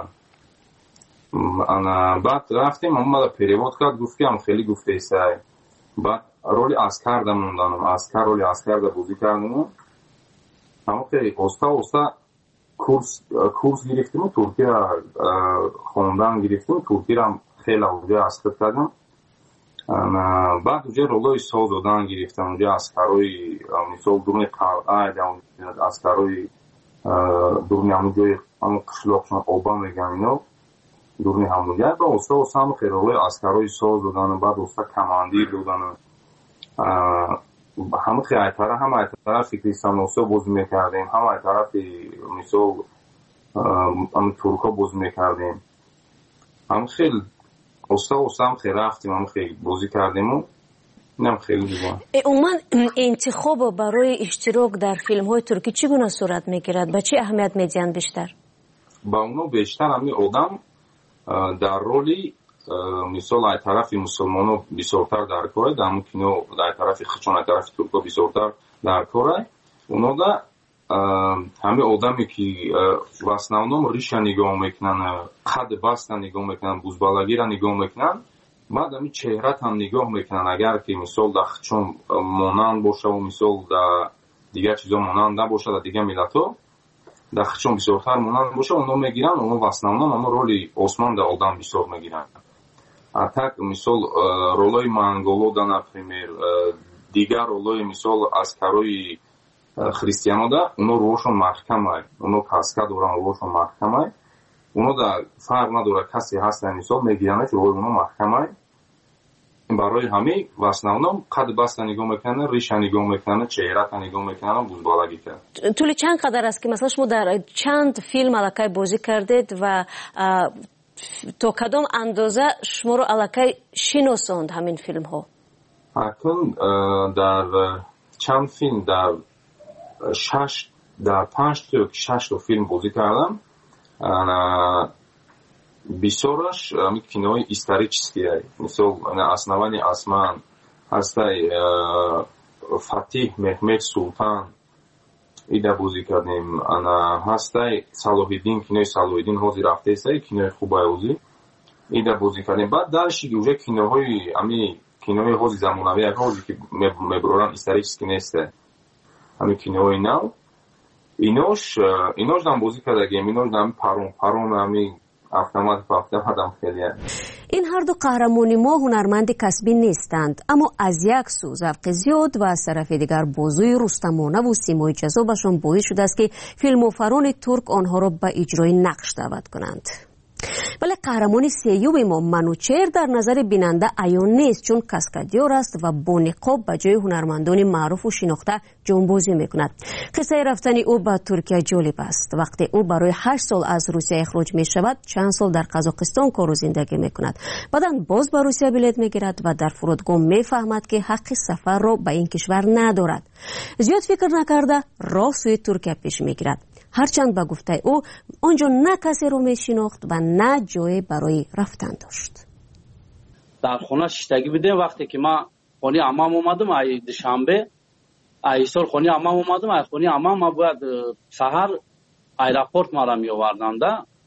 بعد رفتیم همون مالا پریواد کرد، گفت که هم خیلی گفته ایسای. بعد رولی اسکر دموندانم، رولی اسکر دا بازی کردم. همون خیلی استا کورس گرفتیم، ترکی را خوندن گرفتیم، ترکی را خیلی اونجا اسکر کردم. بعد اونجا رولای ساز دادن گرفتم، اونجا اسکرهای مثال دورنی قلعه، اسکرهای دورنی همونجای همون قشلاقشان آبا میگن اینا، دورنی همونجا با استا هم خیلی رولای اسکرهای ساز دادن. بعد استا کماندیر دادن. همون خیلی همه طرف کریستان استا بازی میکردیم، همه طرف مثال همون ترکا بازی میکردیم. همون خیلی استا هم خیلی رفتیم، هم خیلی بازی کردیم و اینم خیلی دیگه. عموما انتخاب برای اشتراک در فیلم های ترکی چگونه صورت میگیرد؟ به چه اهمیت میدین بیشتر؟ با اونو بیشتر همین آدم در رولی مثال ای طرف مسلمانو بسیارتر در کاره، در همون کینو در طرف خچون ای طرف ترکا بسیارتر در کاره. اونا دا همه آدمی که واسناونام ریشا نگاه میکنن، قد بست نگاه میکنن، بوزبالگی را نگاه میکنن، بعد همین چهرت هم نگاه میکنن. اگر که مثال در خچون مانند باشه و مثال در دیگر چیزا مانند نباشه، در دیگر ملت ها در خچون بسیارتر مانند باشه، اونا میگیرن. اونا واسناونام اما رولی عثمان در آدم بسیار میگیرن. اتاک مثال رولای منگولو در نپریمیر، دیگر رولای مثال از کاروی خریستیانو دا اونا روشون محکمه، اونا کاسکا دوران روشون محکمه، اونا دا فرق نداره کسی هستن مثال میگیرنه که روی اونا محکمه. برای همه واسناونام قد بست نگاه میکنه، ریش نگاه میکنه، چهرت نگاه میکنه، بوزبالگی کرد. طول چند قدر است که مثلا شما در چند فیلم الکی بازی کردید و تا کدام اندازه شما رو الکی شناساند همین فیلم ها؟ اکنون در چند فیلم در 5 تا 6 تا فیلم بازی کردم. بسیارش همین کینوی استوریچیسکیه، مثل اسنوانی اسمان هستای فاتیح محمد سلطان ایده بازی کردیم. انا هستای صلاح‌الدین، کینوی صلاح‌الدین هازی رفته است، کینوی خوبه هازی ایده بازی کردیم. بعد درشی که کینوهای همین کینوی هازی زمانوی هازی که میبرورن استوریچیسکی نیست، همین کینوی نو اینوش دام بازی کرده گیم، اینوش دام پارون همین автомат هم خیلیه. این هر دو قهرمان ما هنرمند کسبی نیستند، اما از یک سو ذوق زیاد و از طرف دیگر بازوی رستمانه و سیمای جذابشان باعث شده است که فیلموفران ترک آنها را به اجرای نقش دعوت کنند. ولی قهرمان سیوم ما منوچهر در نظر بیننده عیان نیست، چون کاسکادیور است و با نقاب به جای هنرمندان معروف و شناخته جانبازی میکند. قصه رفتن او به ترکیه جالب است. وقتی او برای 8 سال از روسیه اخراج می شود، چند سال در قزاقستان کار و زندگی میکند. بعدا باز به روسیه بلیط میگیرد و در فرودگاه میفهمد که حق سفر را به این کشور ندارد. زیاد فکر نکرده راه سوی ترکیه پیش میگیرد. هرچند به گفته او آنجا نه کسی رو میشناخت و نه جای برای رفتن داشت. در خونه شیشتگی بودیم. وقتی که ما خونه عمام اومدم ای دوشنبه ای سال خونه عمام اومدم، ای خونه عمام ما باید سحر ایرپورت ما را می آوردند.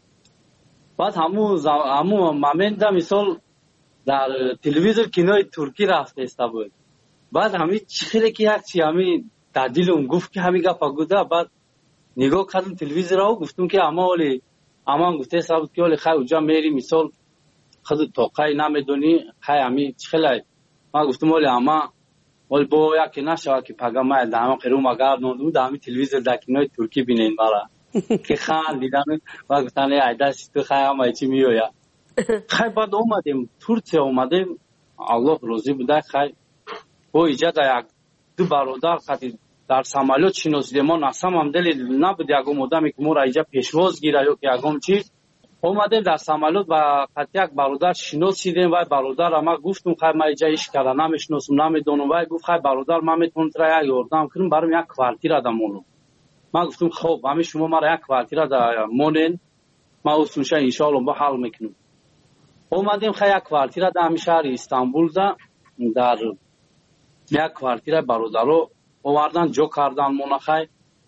بعد همون مومنت مثال در تلویزیون کینوی ترکی رفته است بود. بعد همین خیلی که یک چی همین در دلم گفت که همین گپ گفته. بعد نگاه کردم تلویزیون را و گفتم که اما گفته صاحب که ولی خیلی اونجا میری مثال خود توقعی نمیدونی خیلی همین خیلی. ما گفتم ولی اما ولی با یکی نشود که پگمه دامه قروم اگر نودم دامی تلویزیون دکینای ترکی بینین برا که خان دیدم و گفتن ای دست تو خیلی همه چی میویا. خیلی بعد اومدیم ترکیه اومدیم، الله روزی بوده. خیلی با ایجاد یک دو برادر خاطی در سامالیات شناسیده ما نسام هم دلی نبود یکم مدامی که ما را اینجا پیشواز گیره یا که یکم چیز اومدیم در سامالیات و خاطی یک برادر شناسیدیم و برادر ما گفتم خیلی ما اینجا ایش کرده نمیشناسم نمیدونم و گفت خیلی برادر ما میتونم ترا یک یاردم کنم برام یک کوارتیر دامونم. ما گفتم خب همین شما ما را یک کوارتیر دامونین ما اصلا ان شاء الله با حل میکنم. اومدیم خیلی یک کوارتیر در شهر استانبول در یک کوارتیر برادرو آوردن جو کردن منخای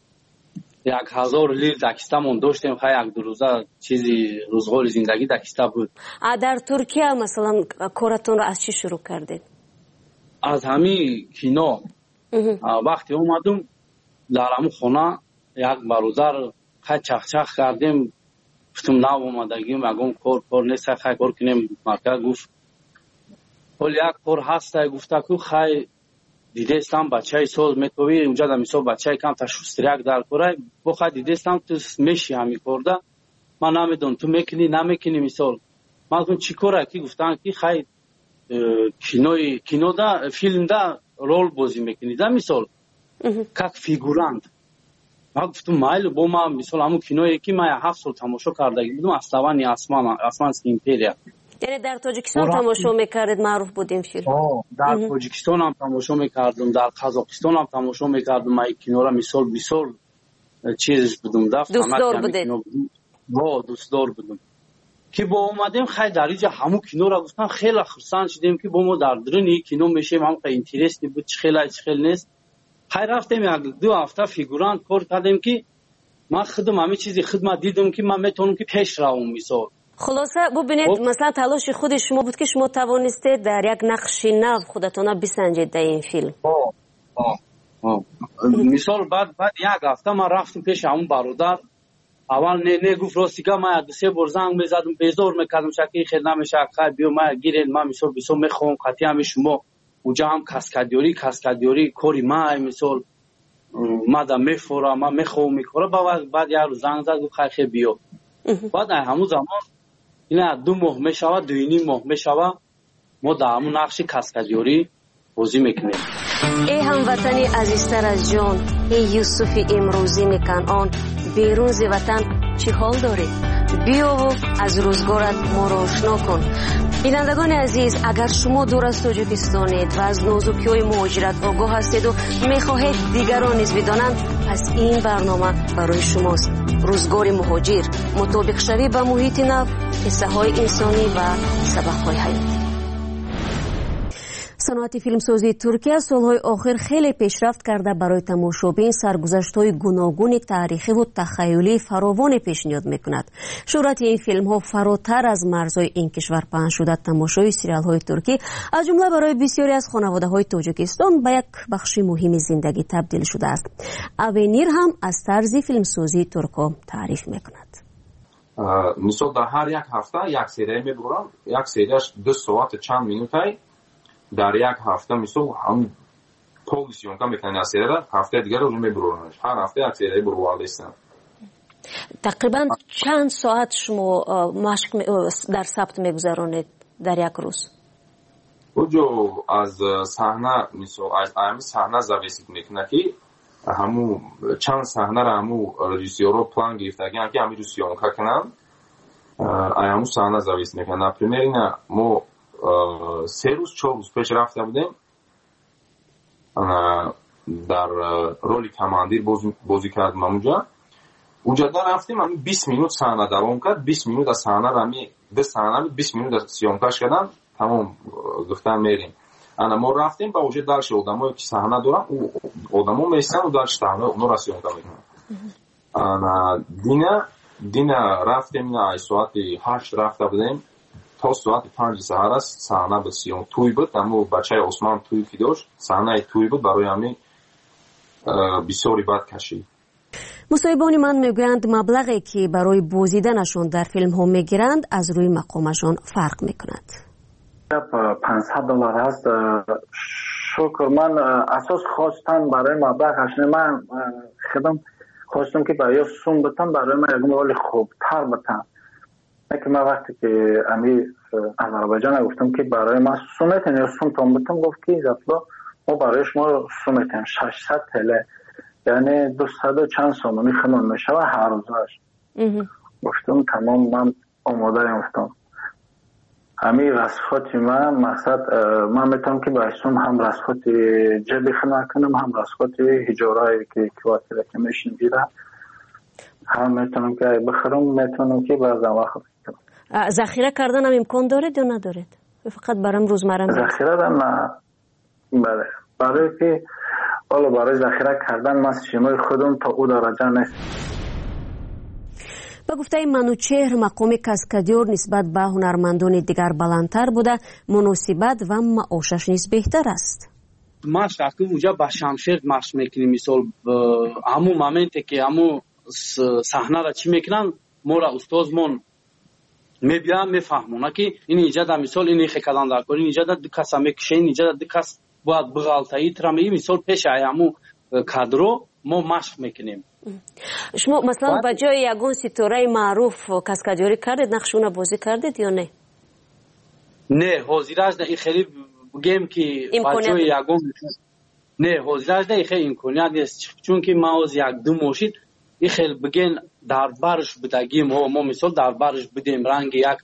1000 لیر دکستمون داشتیم. خیلی یک دو روزه چیزی روزگار زندگی دکسته بود. در ترکیه مثلا کارتون رو از چی شروع کردید؟ از همین کینو. وقتی اومدم در همون خونه یک برادر خیلی چخچخ کردیم. گفتم نه اومدگیم اگم کار نیست خیلی کار کنیم. مرکز گفت ولی یک کار هست گفته که خیلی دیده استم بچه سال میتوی اونجا در مثال بچه کم تا شستریک در کاره بخواه دیده استم تو میشی همی کرده من نمیدون تو میکنی نمیکنی مثال من گفتم چی کاره که گفتن که خیلی کینو دا فیلم دا رول بازی میکنی دا مثال که فیگورند. من گفتم مایل با ما مثال همون کینوی که من 7 سال تماشا کرده بودم اصلانی اسمان ایمپریا. یعنی در تاجیکستان تماشا میکردید معروف بودیم فیلم؟ در تاجیکستان هم تماشا میکردم، در قزاقستان هم تماشا میکردم. من کینو را مثال بسیار چیزش بودم. دوستدار بودید؟ دوستدار بودم که با اومدیم خیلی در اینجا همون کینو را گفتن خیلی خرسند شدیم که با ما در درون کینو میشیم. هم خیلی اینترستی بود خیلی نیست. خیلی رفتیم یک 2 هفته فیگوران کار کردیم که من خودم همه چیزی خدمت دیدم که من میتونم که پیش روم مثال. خلاصه ببینید مثلا تلاش خود شما بود که شما توانستید در یک نقش نو خودتون بسنجید در این فیلم. مثال بعد یک هفته من رفتم پیش همون برادر. اول نه گفت راستی که من 2-3 بار زنگ میزدم بیزار میکردم شکی خیلی نمیشه خیلی بیو من گیرین من مثال بسیار میخوام قطعی هم شما اونجا هم کاسکادیوری کاری من مثال مادا میفورم من میخوام میکنم. بعد یه روز زنگ زد گفت خیلی بیو. بعد همون زمان اینا 2 ماه میشود 2.5 ماه میشود ما در همون نقش کاسکادیوری بازی میکنیم. ای هموطنی عزیزتر از جان، ای یوسف امروزی میکنان بیرون ز وطن چی حال داری؟ بیا و از روزگارت ما را آشنا کن. بینندگان عزیز، اگر شما دور از تاجیکستانید و از نازکی‌های مهاجرت آگاه هستید و میخواهید دیگران نیز بدانند، پس این برنامه برای شماست. روزگار مهاجر، مطابق شوی با محیط نو، قصه‌های انسانی و سبق‌های حیاتی. صنعت فیلمسازی ترکیه سالهای آخر خیلی پیشرفت کرده. برای تماشابین سرگذشت‌های گوناگون تاریخی و تخیلی فراوان پیشنهاد می‌کند. شهرت این فیلم‌ها فراتر از مرزهای این کشور پهن شده. تماشای سریال‌های ترکی از جمله برای بسیاری از خانواده‌های تاجیکستان به یک بخش مهم زندگی تبدیل شده است. اوینیر هم از طرز فیلمسازی ترک‌ها تعریف می‌کند. мисол дар ҳар як ҳафта як серия мебурам, як серияш 2 соат чанд минутай дар як ҳафта мисол ҳам поли сёнка мекунам аз серияра ҳафтаи дигар уже мебурамаш. ҳар ҳафта як серия бурвалдестам. тақрибан чанд соат шумо машқ дар сабт мегузаронед дар як рӯз? оҷо аз саҳна мисол аз ами саҳна зависит мекунад ки ҳаму чанд саҳнара ҳаму режиссёро план гирифтагиан ки ҳамин рӯз сёнка кунанд. ҳаму саҳна зависит мекунад. например ина мо 3 рӯз 4 рӯз пеш рафта будем дар роли командир бозӣ кардем. онҷа рафтем 20 минут саҳна давом кард. 20 минут аз саҳнара ҳами 2 саҳна 20 минут аз сёнкаш кардам. тамом гуфтан мерем. мо рафтем ба уже дальше одамое ки саҳна дорам одамо местан дальше саҳна онора сёнка мекунам. дина рафтем ай соати 8 рафта будем то соати 5 саҳара саҳна ба сиён туй буд. амо бачаи осмон туй ки дошт саҳнаи туй буд барои ҳамин бисёри бад кашид. мусоҳибони ман мегӯянд маблағе ки барои бозиданашон дар филмҳо мегиранд аз рӯи мақомашон фарқ мекунад. $500 ҳаст. шукр ман асос хостан барои маблағаш не ман худам хостам ки барои сум бутам барои ман ягон роли хубтар бутам. که من وقتی که امی آذربایجان گفتم که برای ما سومتن یا سوم تام بتم گفت که زفلا ما برای شما سومتن 600 تله یعنی 200 و چند سومانی خمون میشه و هر روزش گفتم تمام من آماده گفتم امی رسخاتی من مقصد من میتونم که برای سوم هم رسخاتی جبی خنا کنم هم رسخاتی هجارهایی که کواتیره که میشین بیرم هم میتونم که بخرم میتونم که بعضا وقت ذخیره کردن هم امکان دارید یا ندارید؟ فقط برام روزمره ذخیره نه. بله برای که حالا برای ذخیره کردن من شیمای خودم تا او درجه نیست. با گفته منوچهر مقام کاسکادیور نسبت به هنرمندان دیگر بلندتر بوده مناسبت و معاشش نیز بهتر است. ما شکل اونجا با شمشیر مشق میکنیم مثال همون مومنتی که همون صحنه را چی میکنن ما را استادمون میبینن میفهمونه که این اینجا در مثال این خکلان در کنی اینجا در دکاس میکشه اینجا در دکاس باید بغالتایی ترمی مثال پیش همون کادرو ما مشق میکنیم. شما مثلا با جای یگون ستاره معروف کاسکادیوری کردید نقشونه بازی کردید یا نه؟ نه حاضرش نه خیلی بگیم که با جای یگون نه حاضرش نه خیلی امکانیت نیست چون که ما از یک دو ماشین این خیلی بگین در برش بدگیم ما مثال در برش بدیم رنگ یک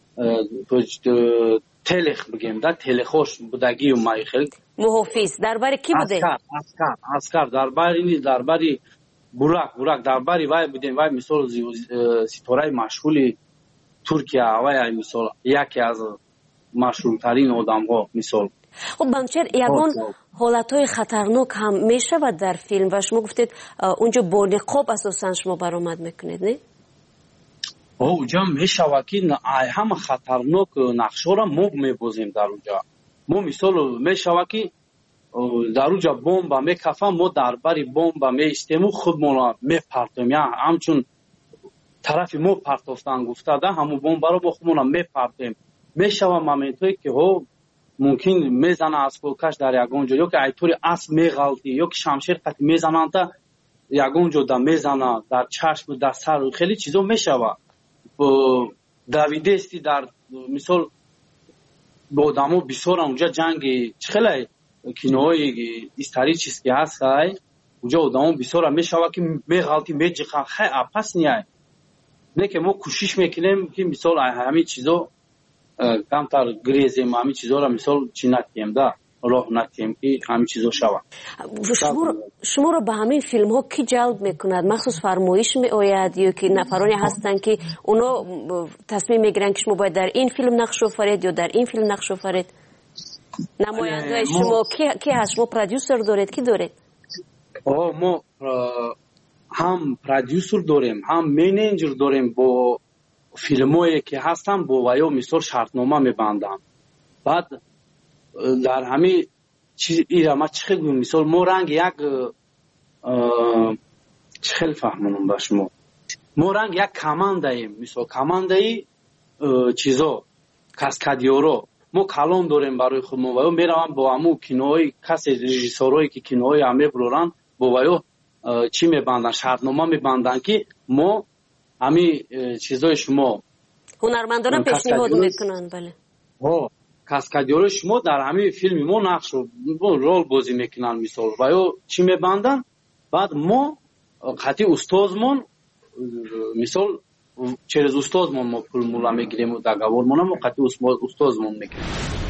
تلخ بگیم در تلخوش بدگیم ما خیلی محافظ در باری کی بوده؟ اسکر در باری براک در باری وای بودیم وای مثال ستاره مشغول ترکیه وای مثال یکی از مشهورترین آدم‌ها مثال. خب بمچر یگان حالتهای خطرناک هم میشود در فیلم و شما گفتید اونجا با نقاب اساسا شما برآمد میکنید نه؟ اونجا میشود که همه خطرناک نقشا را ما میبازیم در اونجا. ما مثال میشود که در اونجا بمب میکفم ما در بری بمب میستیم خودمون میپرتیم یا همچون طرف ما پرتافتن گفته ده همون بمب رو با خودمون میپرتیم. میشود مومنتایی که ممکن میزنه از کلکش در یگان جا یا که ایطوری اسب میغلطی یا که شمشیر قطع میزنن تا یگان جا میزنه در چشم در سر خیلی چیزا میشود. دویدستی در مثال با آدمو بسیار اونجا جنگ خیلی کینوهای استاری چیز که هست اونجا آدمو بسیار میشود که میغلطی میجخه خیلی اپس نیای نه که ما کوشش میکنیم که مثال همین چیزا کمتر گریزیم همین چیزا را مثال چی نکنیم ده راه نکنیم که همین چیزا شود. شما را به همین فیلم ها کی جلب میکند؟ مخصوص فرمایش می آید یا که نفرانی هستن که اونا تصمیم میگیرن که شما باید در این فیلم نقش آفرید یا در این فیلم نقش آفرید؟ نماینده شما کی هست؟ شما پرودیوسر دارید کی دارید؟ ما هم پرودیوسر داریم هم منیجر داریم با فیلمایی که هستن با ویا مثال شرطنامه میبندن بعد در همه چیز ایرا ما چه خیلی مثال ما رنگ یک چه خیلی فهمونم با شما ما رنگ یک کمانداییم، مثلا کماندایی چیزا کاسکادیورو ما کلان داریم برای خود. ما میرویم با همون کینوهای کسی رژیسورایی که کینوهای همه برورن با چی میبندن، شرطنامه میبندن که ما همین چیزای شما هنرمندان پیشنهاد میکنن. بله کاسکادیور شما در همین فیلم ما نقش رول بازی میکنن مثال و چی میبندن. بعد ما خاطی استادمون مثال через استادمون ما پول مولا میگیریم و دغاورمون ما خاطی استادمون میکنیم.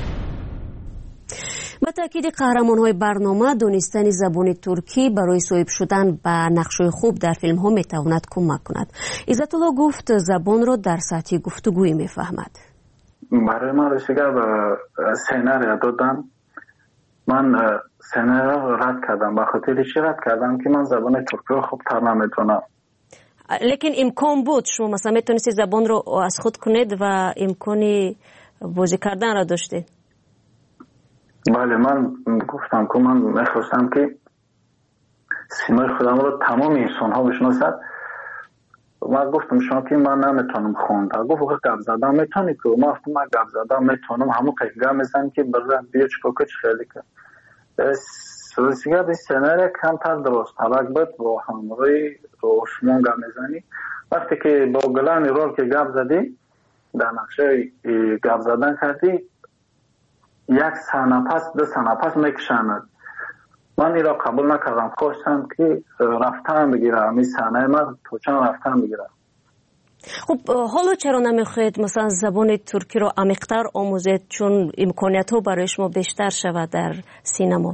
با تاکید قهرمان‌های برنامه دانستن زبان ترکی برای صاحب شدن به نقش‌های خوب در فیلم‌ها میتواند کمک کند. عزت الله گفت زبان را در سطح گفتگویی میفهمد. برای من رسیده به سیناریا دادن. من سیناریا رد کردم. به خاطر چی رد کردم که من زبان ترکی رو خوب‌تر نمیتونم. لیکن امکان بود شما مثلا میتونستید زبان رو از خود کنید و امکانی بازی کردن را داشتید؟ بله من گفتم که من میخواستم که سیمای خودم رو تمام انسان ها بشناسد. من گفتم شما که من نمیتونم خوندم. گفت گپ زدن میتونی که من گپ زدن میتونم همون قیقه میزن که برزن بیا چکوکش خیلی که سوزیگه به سیناره کمتر درست حلق بود با همروی عثمان گپ میزنی. وقتی که با گلانی رول که گپ زدی در نقشه گپ زدن کردی یک سنه پس دو سنه پس میکشند. من این را قبول نکردم. خواستم که رفتن بگیرم همین سنه من تو چند رفتن بگیرم. خب حالا چرا نمیخواید مثلا زبان ترکی رو عمیق‌تر آموزید چون امکانیت ها برای شما بیشتر شود در سینما؟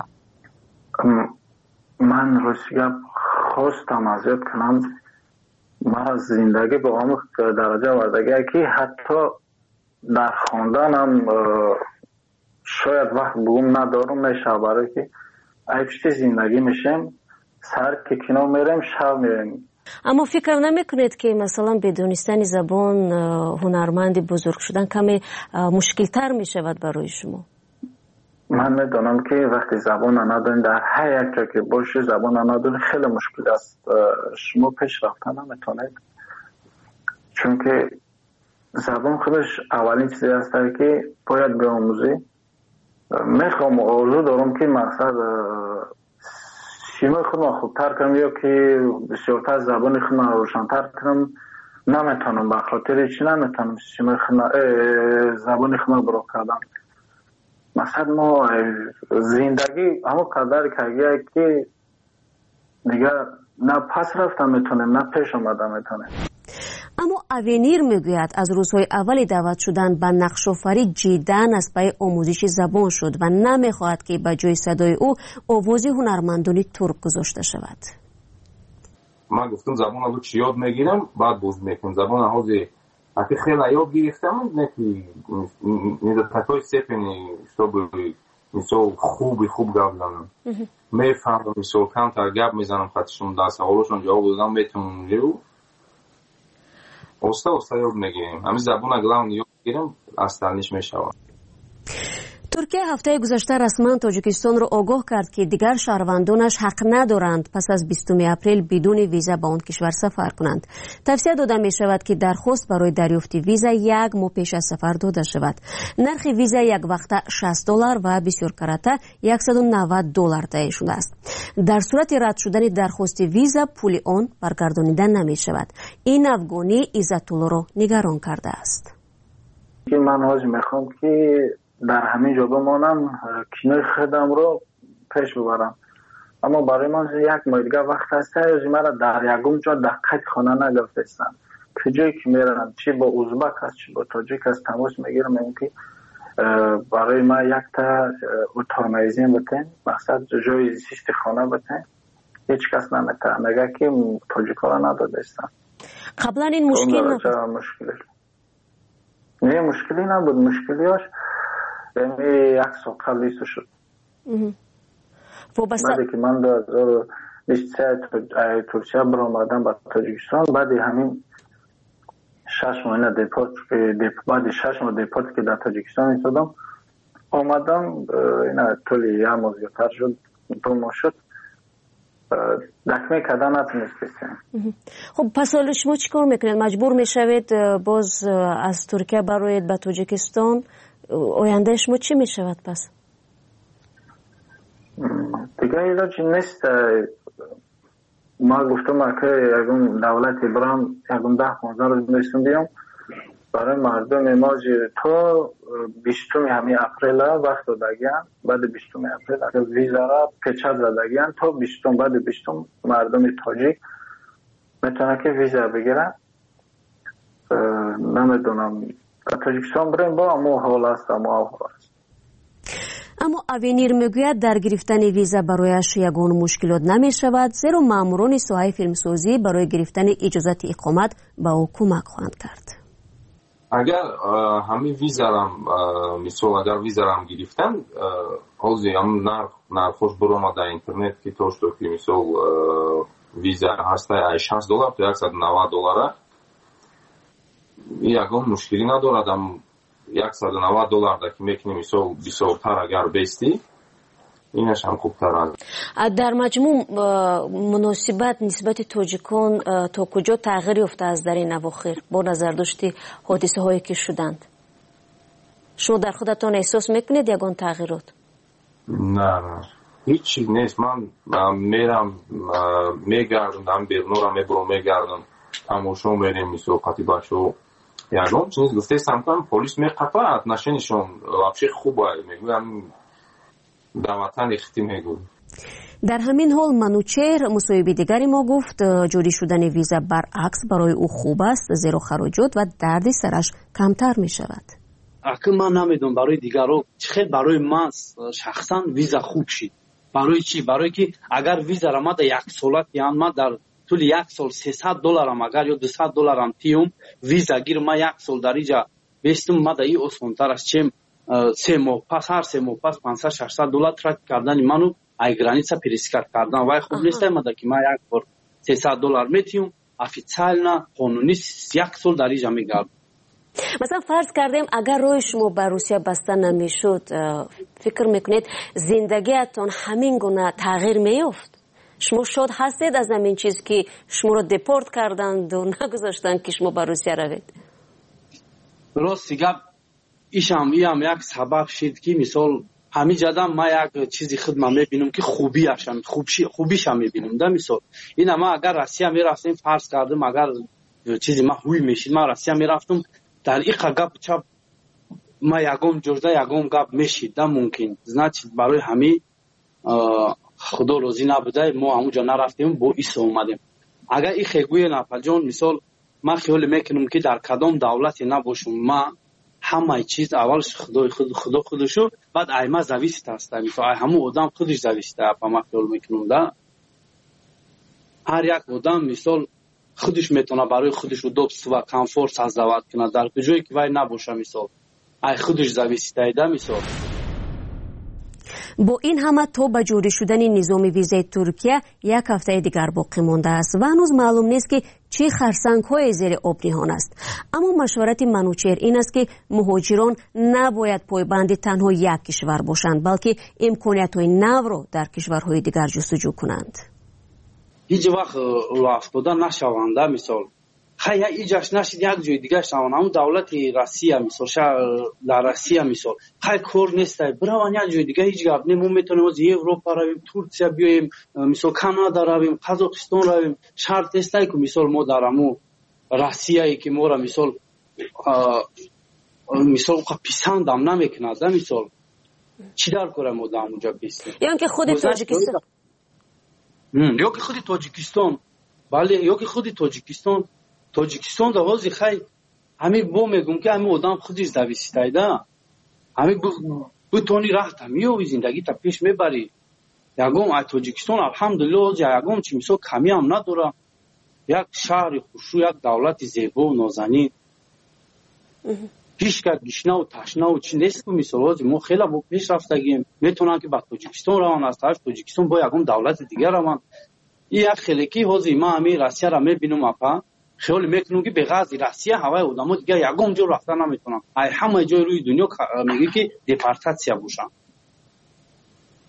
من روسیه خواستم ازیاد کنم. من زندگی به عمق درجه وردگی که حتی در خواندنم شاید وقت بگم ندارم میشه برای که ایفشتی زندگی میشم سر که کنار میرم شب میرم. اما فکر نمیکنید که مثلا بدونستن زبان هنرمند بزرگ شدن کمی مشکل تر میشود برای شما؟ من میدونم که وقتی زبان ندارین در هر یک جا که باشه زبان ندارین خیلی مشکل است. شما پیش رفتن نمیتونید چون که زبان خودش اولین چیزی است که باید بیاموزی. میخوام آرزو دارم که مقصد سیمای خودم خوبتر کنم یا که بسیارتر زبان خودم روشنتر کنم. نمیتونم به خاطر چی نمیتونم سیمای خودم زبان خودم برو کردم. مثلا ما زندگی همون قدر کردیم که دیگه نه پس رفتم میتونم نه پیش آمدم میتونم. اما اوینیر میگوید از روزهای اول دعوت شدن به نقش‌آفری جداً از پای آموزش زبان شد و نمیخواهد که به جای صدای او آواز هنرمندان ترک گذاشته شود. من گفتم زبان رو چی یاد میگیرم بعد باز میکنم زبان حوزه اگه خیلی یاد گرفتم نکی نیدتاکای سپنی مثل خوب گپ زنم میفهمم مثل کمتر گپ میزنم خطشون در سوالشون جواب دادم میتونم رو اوستا یاد میگیریم. همین زبان اگه یاد گیرم اصلنیش میشوم. ترکیه هفته گذشته رسما تاجیکستان را آگاه کرد که دیگر شهروندانش حق ندارند پس از 20 اپریل بدون ویزا به آن کشور سفر کنند. توصیه داده می شود که درخواست برای دریافت ویزا یک ماه پیش از سفر داده شود. نرخ ویزا یک وقته $60 و بسیار کرده $190 تعیین شده است. در صورت رد شدن درخواست ویزا پول آن برگردانیده نمی شود. این افغانی عزت الله را نگران کرده است. من حاج میخوام که در همین جا بمانم کینوی خودم رو پیش ببرم اما برای من یک ماه دیگه وقت هست از مرا در یکم جا دقیق خانه نگرفتستم که جایی که میرم چی با ازبک هست چی با تاجیک هست تماس میگیرم این که برای من یک تا اتارمایزین بتن مقصد جای سیست خانه بتن هیچ کس نمیتر نگه که تاجیک ها رو ندادستم. قبلا این مشکل نه مشکلی نبود. مشکلیاش یعنی یک سال قبل ایستو شد. بعدی که من 2023 ترکیه برآمدم به تاجیکستان بعد همین 6 ماه دیپورت بعد 6 ماه دیپورت که در تاجیکستان ایستادم آمدم اینا طولی یه ماه زیادتر شد 2 ماه شد دکمه کردن نتونستیم. خب پس حالا شما چی کار میکنید؟ مجبور میشوید باز از ترکیه برایید به تاجیکستان؟ آینده شما چی میشود پس؟ دیگه ایلاجی نیست. ما گفتم که یکم دولتی برام یکم 10-15 روز میشتم بیام برای مردم ما تا 20 همین اپریل وقت دادگیان. بعد 20 اپریل اگر ویزا را پیچه دادگیان تا 20 بعد 20 مردم تاجیک میتونه که ویزا بگیرن. نمیدونم تاجیکستان بریم با اما حال است اما اوینیر میگوید در گرفتن ویزا برایش یگان مشکلات نمی شود، زیرا ماموران ساحه فیلمسازی برای گرفتن اجازت اقامت به او کمک خواهند کرد. اگر همین ویزا مثلا اگر ویزا را گرفتن حاضی هم نرخش برام در اینترنت که توش تو که مثلا ویزا هست $60 تا $190 یگان مشکلی ندارد. $190 دا که میکنیم بیشتر اگر بیستی اینش هم خوبتر است. در مجموع مناسبت نسبت تاجیکان تا کجا تغییر یافته است در این اواخر با نظر داشتی حادثه هایی که شدند؟ شما در خودتان احساس میکنید یگان تغییرات؟ نه هیچ چیز نیست. من میرم میگردم بیرون میبرم میگردم تماشا میریم مثل قطیباشو یگان چیز گفته سمتم پلیس میقفه نشنشون واقعی خوبه میگویم در وطن اختی میگویم. در همین حال منوچهر مصاحبه دیگری ما گفت جاری شدن ویزا برعکس برای او خوب است، زیرا خراجات و درد سرش کمتر می شود. اگه من نمیدونم برای دیگران خیلی برای من شخصا ویزا خوب شد. برای چی؟ برای که اگر ویزا را ما در یک سالت یعنی ما در طول یک سال $300 هم اگر یا $200 هم تیم ویزا گیر ما یک سال در اینجا بیستم ما در این اسانتر است چیم 3 ماه پس هر 3 ماه پس $500-600 ترک کردن منو ای گرانیسا پریسکارت کردن وای خوب نیست ما که ما یک بار $300 میتیم افیциально قانونی 1 سال در اینجا میگردم. مثلا فرض کردیم اگر روی شما به روسیه بسته نمیشد فکر میکنید زندگیتون همین گونه تغییر میافت؟ شما شاد هستید از همین چیز که شما رو دپورت کردند و نگذاشتند که شما به روسیه روید؟ راستی گپ ایشم یک سبب شد که مثال همین جدم ما یک چیزی خدمت میبینم که خوبیش هم میبینم. در مثال این ما اگر روسیه میرفتیم فرض کردم اگر چیزی ما هوی میشید ما روسیه میرفتم در این گپ چپ ما یگم جرده یگم گپ میشید در ممکن значит برای همین خدا روزی نبوده ما همونجا نرفتیم با ایسا اومدیم. اگر این خیگوی نپل جان مثال من خیال میکنم که در کدام دولتی نباشم ما همه چیز اولش خدا خودشو بعد ایما زویست هست مثلا همون آدم خودش زویسته ما خیال میکنم ده هر یک آدم مثال خودش میتونه برای خودش دوست و کامفورت سازد کنه در کجایی که وای نباشه مثال ای خودش زویسته ده مثال. با این همه تا به جاری شدن نظام ویزای ترکیه 1 هفته دیگر باقی مانده است و هنوز معلوم نیست که چه خرسنگ‌های زیر آب نهان است. اما مشورت منوچهر این است که مهاجران نباید پایبند تنها یک کشور باشند بلکه امکانیت‌های نو را در کشورهای دیگر جستجو کنند. هیچ وقت افتاده نشوند مثال خیلی ایجاش نشید یک جای دیگه شوند همون دولت روسیه مثال در روسیه مثال خیلی کار نیست برای یک جای دیگه هیچ گپ نمون میتونیم از اروپا رویم ترکیه بیایم مثال کانادا رویم قزاقستان رویم شرط است که مثال ما در همون روسیه که ما را مثال پسند هم نمیکنه مثال چی در کاره ما در اونجا بیستیم یا که خود تاجیکستان یا که خود تاجیکستان بله یا که خود تاجیکستان در حاضی خیلی همین با میگم که همین آدم خودش دویسته ده همین بتونی رخت همیو زندگی تا پیش میبری یکم تاجیکستان الحمدلله یکم چی مثلا کمی هم نداره یک شهر خوشو یک دولت زیبا و نازنین پیش که گشنه و تشنه و چی نیست که مثلا ما خیلی با پیش رفتگیم میتونن که با تاجیکستان روان است تاجیکستان با یکم دولت دیگر روان این یک خیلی که حاضی ما همین روسیه را میبینم اپا خیال میکنم که به غازی روسیه هوای آدم‌ها دیگه یگم جو رفتن نمیتونن همه جای روی دنیا میگه که دپارتاسیا باشن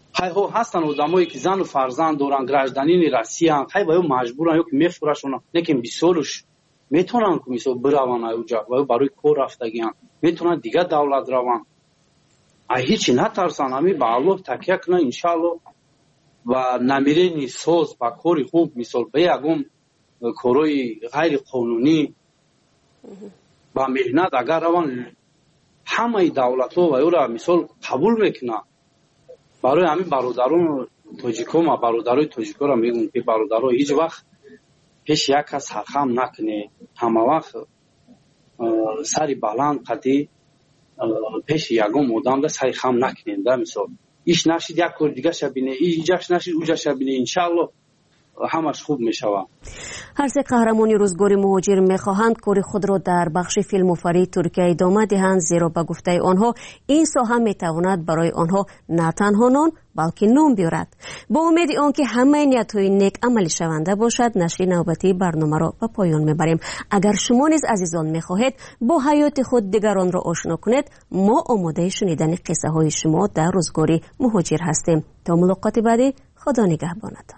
ҳайҳо ҳастанд одамое ки зану фарзанд доранд, гражданини Россияанд, ҳай ва ё маҷбуранд ё ки мефурашонанд, лекин бисёрш метавонанд ки мисол бираванд аюҷа ва ё барои кор рафтагианд, метавонанд дигар давлат раванд. ай ҳичи натарсанд, ҳамин ба Аллоҳ такя кунанд иншааллоҳ ва намерени соз ба кори хуб мисол ба ягон корои ғайриқонунӣ ба меҳнат агар раванд, ҳамаи давлатҳо ва ёра мисол қабул мекунанд. барои ҳамин бародарон тоҷико ма бародарои тоҷикоро мегӯям ки бародаро ҳеҷ вақт пеши як кас сархам накунед, ҳама вақт сари баланд қадӣ пеши ягон одам сари хам накунед. Мисол иш нашид як кори дига шабине, иҷаш нашид уҷа шабине, иншааллоҳ ҳамаш хуб мешавад. ҳар се қаҳрамони рӯзгори муҳоҷир мехоҳанд кори худро дар бахши филмофарии Туркия идома диҳанд, зеро ба гуфтаи онҳо ин соҳа метавонад барои онҳо на танҳо нон балки ном биёрад. бо умеди он ки ҳамаи ниятҳои нек амалӣ шаванда бошад, нашри навбатии барномаро ба поён мебарем. агар шумо низ азизон мехоҳед бо ҳаёти худ дигаронро ошно кунед, мо омодаи шунидани қиссаҳои шумо дар рӯзгори муҳоҷир ҳастем. то мулоқоти баъдӣ, худо нигаҳбонатон.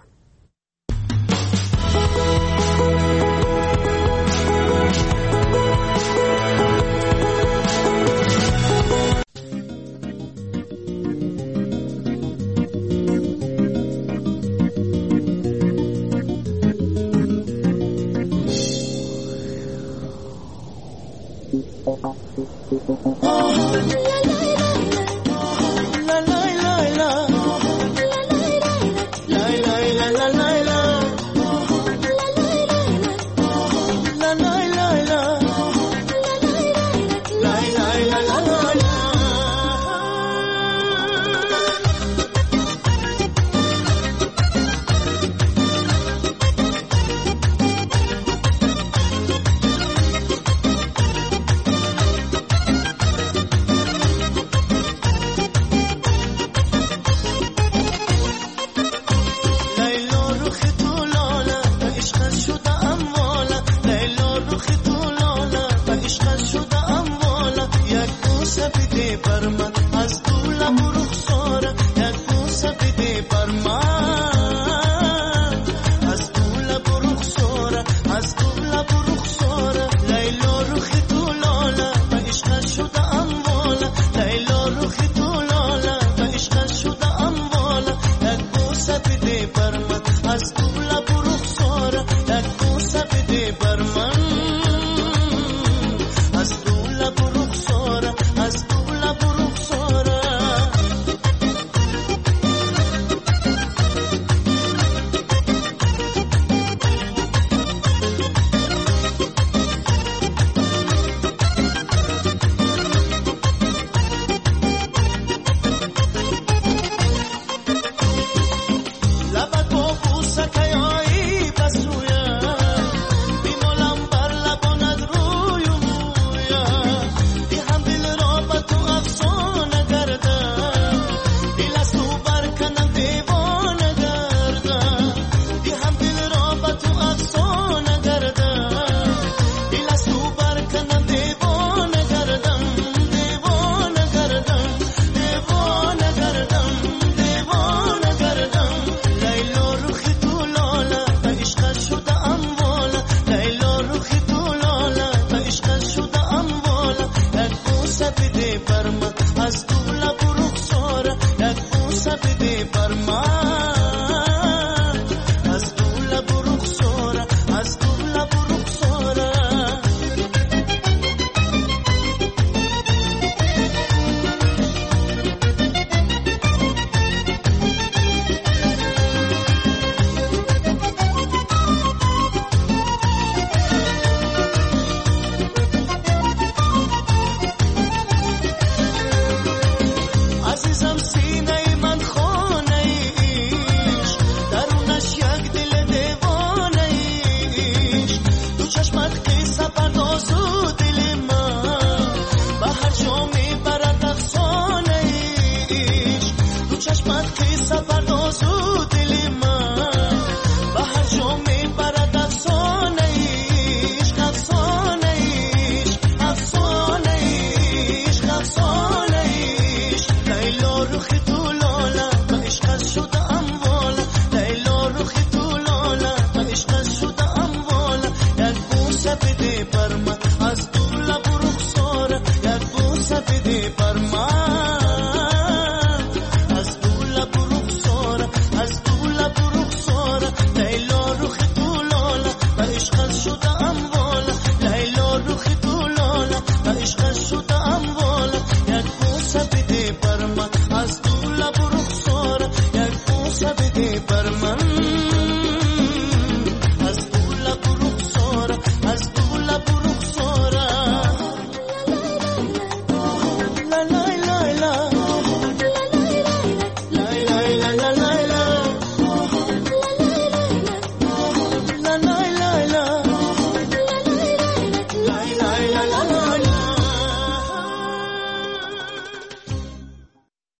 بر من از تو لب و رخسار یک بوسه بده بر من